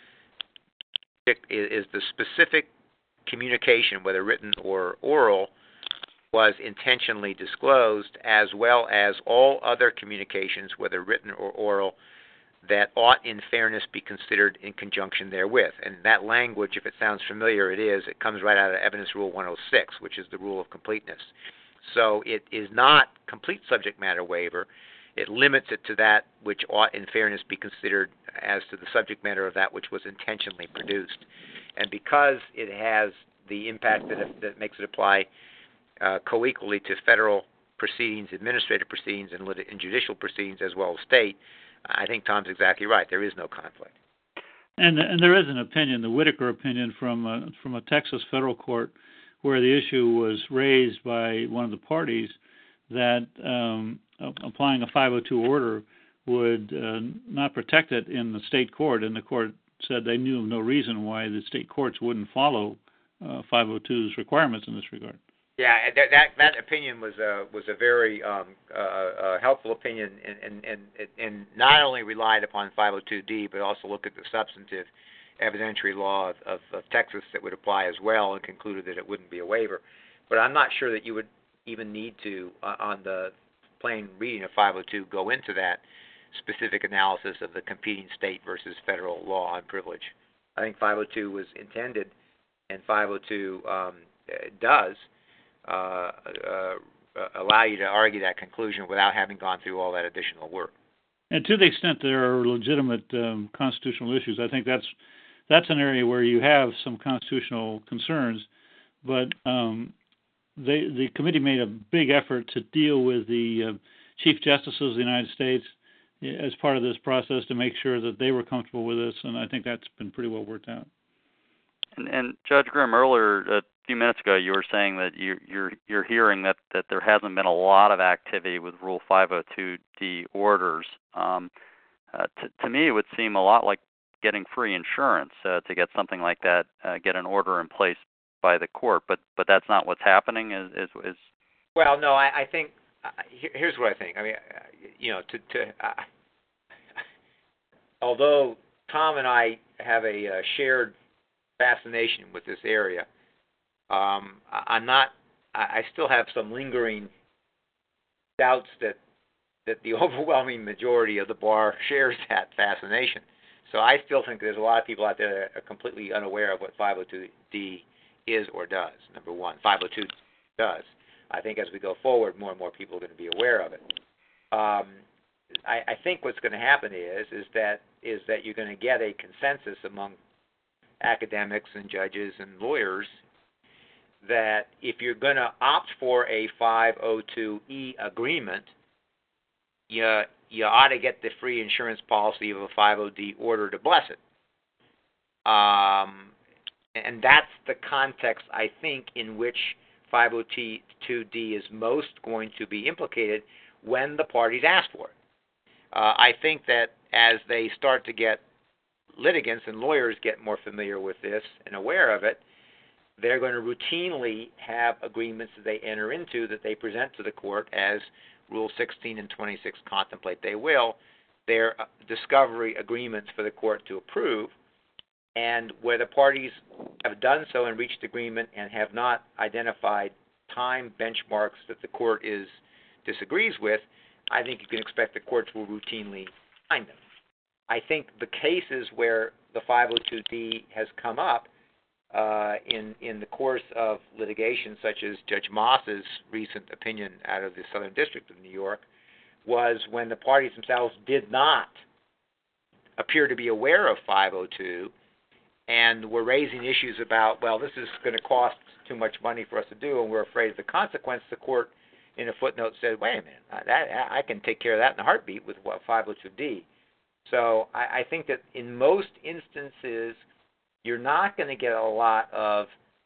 the specific communication, whether written or oral, was intentionally disclosed, as well as all other communications, whether written or oral, that ought in fairness be considered in conjunction therewith. And that language, if it sounds familiar, it comes right out of Evidence Rule 106, which is the rule of completeness. So it is not complete subject matter waiver. It limits it to that which ought in fairness be considered as to the subject matter of that which was intentionally produced. And because it has the impact that makes it apply co-equally to federal proceedings, administrative proceedings, and judicial proceedings as well as state, I think Tom's exactly right. There is no conflict. And there is an opinion, the Whitaker opinion from a Texas federal court, where the issue was raised by one of the parties that applying a 502 order would not protect it in the state court, and the court said they knew of no reason why the state courts wouldn't follow 502's requirements in this regard. Yeah, that opinion was a very helpful opinion, and not only relied upon 502D, but also looked at the substantive evidentiary law of Texas that would apply as well, and concluded that it wouldn't be a waiver. But I'm not sure that you would even need to, on the plain reading of 502, go into that specific analysis of the competing state versus federal law on privilege. I think 502 was intended, and 502 does allow you to argue that conclusion without having gone through all that additional work. And to the extent there are legitimate constitutional issues, I think that's an area where you have some constitutional concerns, but the committee made a big effort to deal with the Chief Justices of the United States as part of this process to make sure that they were comfortable with this, and I think that's been pretty well worked out. And Judge Grimm, earlier, a few minutes ago, you were saying that you're hearing that there hasn't been a lot of activity with Rule 502D orders. To me, it would seem a lot like getting free insurance to get something like that, get an order in place by the court. But that's not what's happening. Is Well, no, I think here's what I think. I mean, although Tom and I have a shared fascination with this area, I still have some lingering doubts that the overwhelming majority of the bar shares that fascination. So I still think there's a lot of people out there that are completely unaware of what 502D is or does. Number one, 502 does. I think as we go forward, more and more people are going to be aware of it. I think what's going to happen is that you're going to get a consensus among academics and judges and lawyers that if you're going to opt for a 502E agreement, you ought to get the free insurance policy of a 50D order to bless it. And that's the context, I think, in which 502D is most going to be implicated when the parties ask for it. I think that as they start to get litigants and lawyers get more familiar with this and aware of it, they're going to routinely have agreements that they enter into that they present to the court as Rule 16 and 26 contemplate they will. They're discovery agreements for the court to approve, and where the parties have done so and reached agreement and have not identified time benchmarks that the court disagrees with, I think you can expect the courts will routinely find them. I think the cases where the 502D has come up in the course of litigation, such as Judge Moss's recent opinion out of the Southern District of New York, was when the parties themselves did not appear to be aware of 502 and were raising issues about, well, this is going to cost too much money for us to do, and we're afraid of the consequence. The court, in a footnote, said, wait a minute, I can take care of that in a heartbeat with 502D. So I think that in most instances, you're not going to get a lot of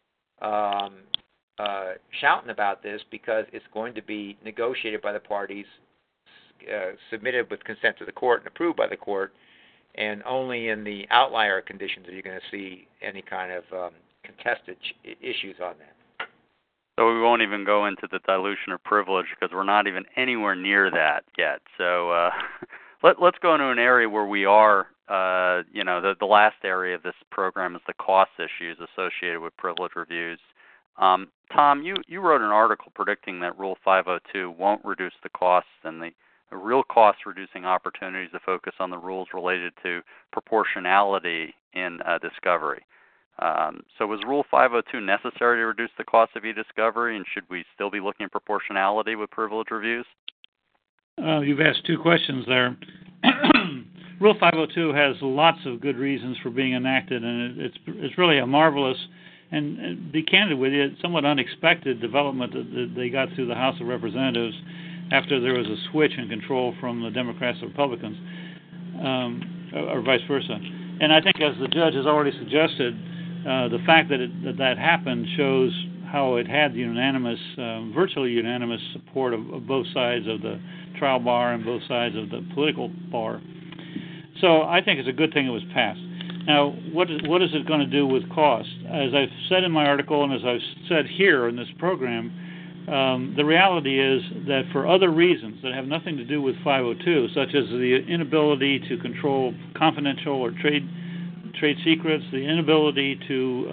shouting about this because it's going to be negotiated by the parties, submitted with consent to the court and approved by the court, and only in the outlier conditions are you going to see any kind of contested issues on that. So we won't even go into the dilution of privilege because we're not even anywhere near that yet. So let's go into an area where we are. The last area of this program is the cost issues associated with privilege reviews. Tom, you wrote an article predicting that Rule 502 won't reduce the costs and the real cost-reducing opportunities to focus on the rules related to proportionality in discovery. So was Rule 502 necessary to reduce the cost of e-discovery, and should we still be looking at proportionality with privilege reviews? You've asked two questions there. Rule 502 has lots of good reasons for being enacted, and it's really a marvelous and be candid with you, somewhat unexpected development that they got through the House of Representatives after there was a switch in control from the Democrats to Republicans, or vice versa. And I think, as the judge has already suggested, the fact that that happened shows how it had the unanimous, virtually unanimous support of both sides of the trial bar and both sides of the political bar. So I think it's a good thing it was passed. Now, what is it going to do with cost? As I've said in my article and as I've said here in this program, the reality is that for other reasons that have nothing to do with 502, such as the inability to control confidential or trade secrets, the inability to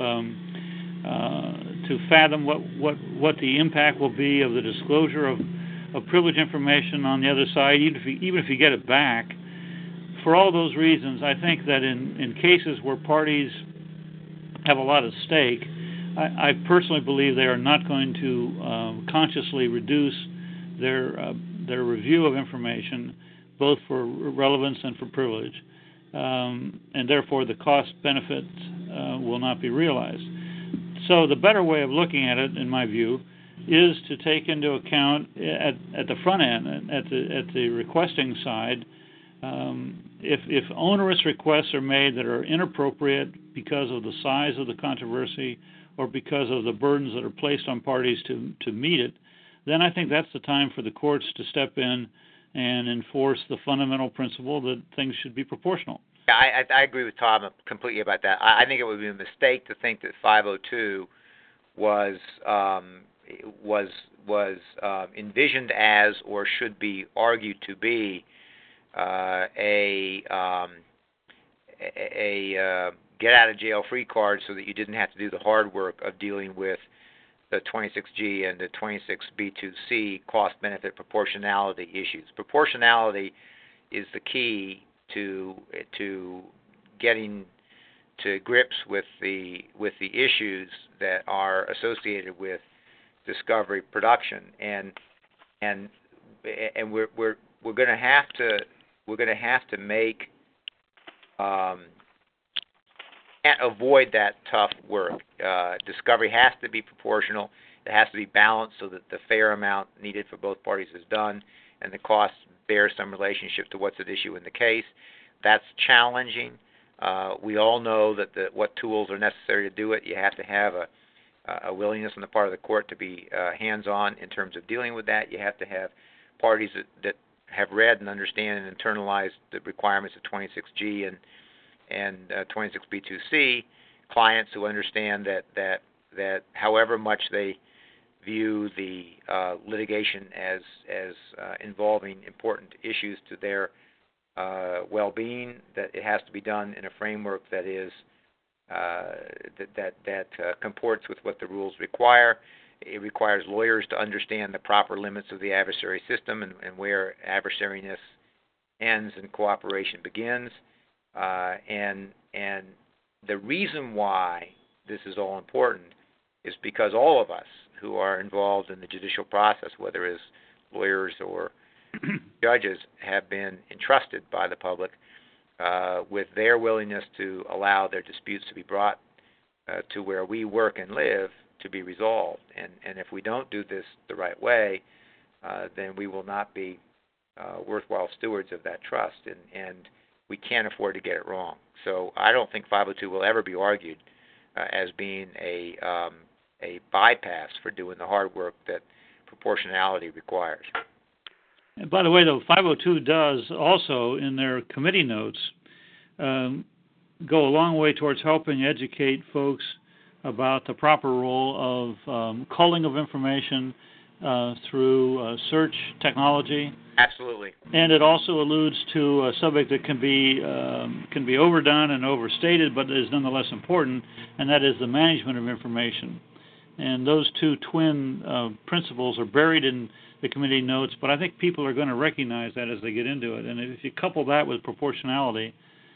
fathom what the impact will be of the disclosure of privileged information on the other side, even if you get it back. For all those reasons, I think that in cases where parties have a lot at stake, I personally believe they are not going to consciously reduce their review of information, both for relevance and for privilege, and therefore the cost benefit will not be realized. So the better way of looking at it, in my view, is to take into account at the front end, at the requesting side, if onerous requests are made that are inappropriate because of the size of the controversy or because of the burdens that are placed on parties to meet it, then I think that's the time for the courts to step in and enforce the fundamental principle that things should be proportional. Yeah, I agree with Tom completely about that. I think it would be a mistake to think that 502 was envisioned as or should be argued to be a get-out-of-jail-free card so that you didn't have to do the hard work of dealing with the 26G and the 26B2C cost-benefit proportionality issues. Proportionality is the key to getting to grips with the issues that are associated with discovery production, and we're going to have to make can't avoid that tough work. Discovery has to be proportional. It has to be balanced so that the fair amount needed for both parties is done, and the costs bear some relationship to what's at issue in the case. That's challenging. We all know that what tools are necessary to do it. You have to have a willingness on the part of the court to be hands-on in terms of dealing with that. You have to have parties that have read and understand and internalized the requirements of 26G and 26B2C, clients who understand that however much they view the litigation as involving important issues to their well-being, that it has to be done in a framework that is that comports with what the rules require. It requires lawyers to understand the proper limits of the adversary system and where adversariness ends and cooperation begins. And the reason why this is all important is because all of us who are involved in the judicial process, whether as lawyers or judges, have been entrusted by the public with their willingness to allow their disputes to be brought to where we work and live to be resolved. And if we don't do this the right way, then we will not be worthwhile stewards of that trust, and we can't afford to get it wrong. So I don't think 502 will ever be argued as being a bypass for doing the hard work that proportionality requires. And by the way, though, 502 does also, in their committee notes, go a long way towards helping educate folks about the proper role of culling of information through search technology. Absolutely. And it also alludes to a subject that can be overdone and overstated, but is nonetheless important, and that is the management of information. And those two twin principles are buried in the committee notes, but I think people are going to recognize that as they get into it. And if you couple that with proportionality,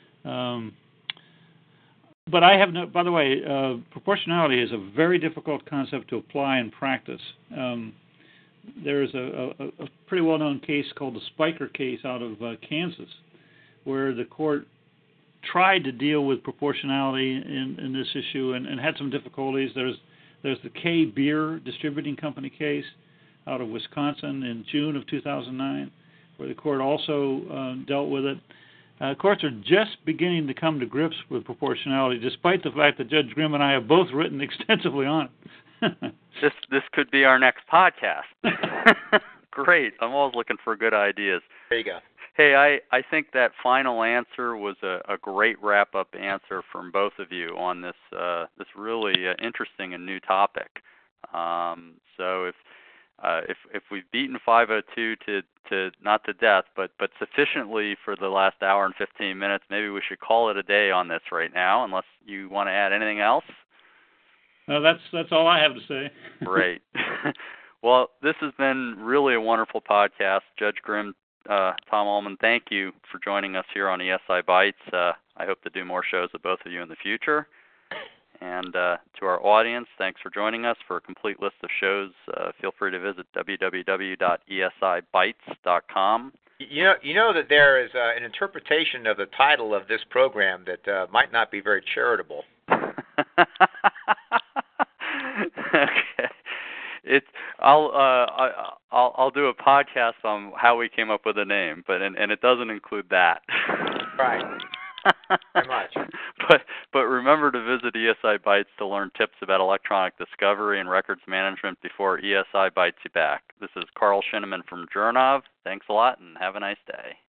but I have no, by the way, proportionality is a very difficult concept to apply in practice. There's a pretty well-known case called the Spiker case out of Kansas, where the court tried to deal with proportionality in this issue and had some difficulties. There's the K Beer Distributing Company case out of Wisconsin in June of 2009, where the court also dealt with it. Courts are just beginning to come to grips with proportionality, despite the fact that Judge Grimm and I have both written extensively on it. This could be our next podcast. Great. I'm always looking for good ideas. There you go. Hey, I think that final answer was a great wrap-up answer from both of you on this really interesting and new topic. So if we've beaten 502 to not to death, but sufficiently for the last hour and 15 minutes, maybe we should call it a day on this right now, unless you want to add anything else. No, that's all I have to say. Great. Well, this has been really a wonderful podcast. Judge Grimm, Tom Ullman, thank you for joining us here on ESI Bytes. I hope to do more shows with both of you in the future. And to our audience, thanks for joining us. For a complete list of shows, feel free to visit www.esibytes.com. You know that there is an interpretation of the title of this program that might not be very charitable. Okay. I'll do a podcast on how we came up with the name, but and it doesn't include that. Right. Very much. But remember to visit ESI Bytes to learn tips about electronic discovery and records management before ESI bites you back. This is Carl Shinneman from Jernov. Thanks a lot and have a nice day.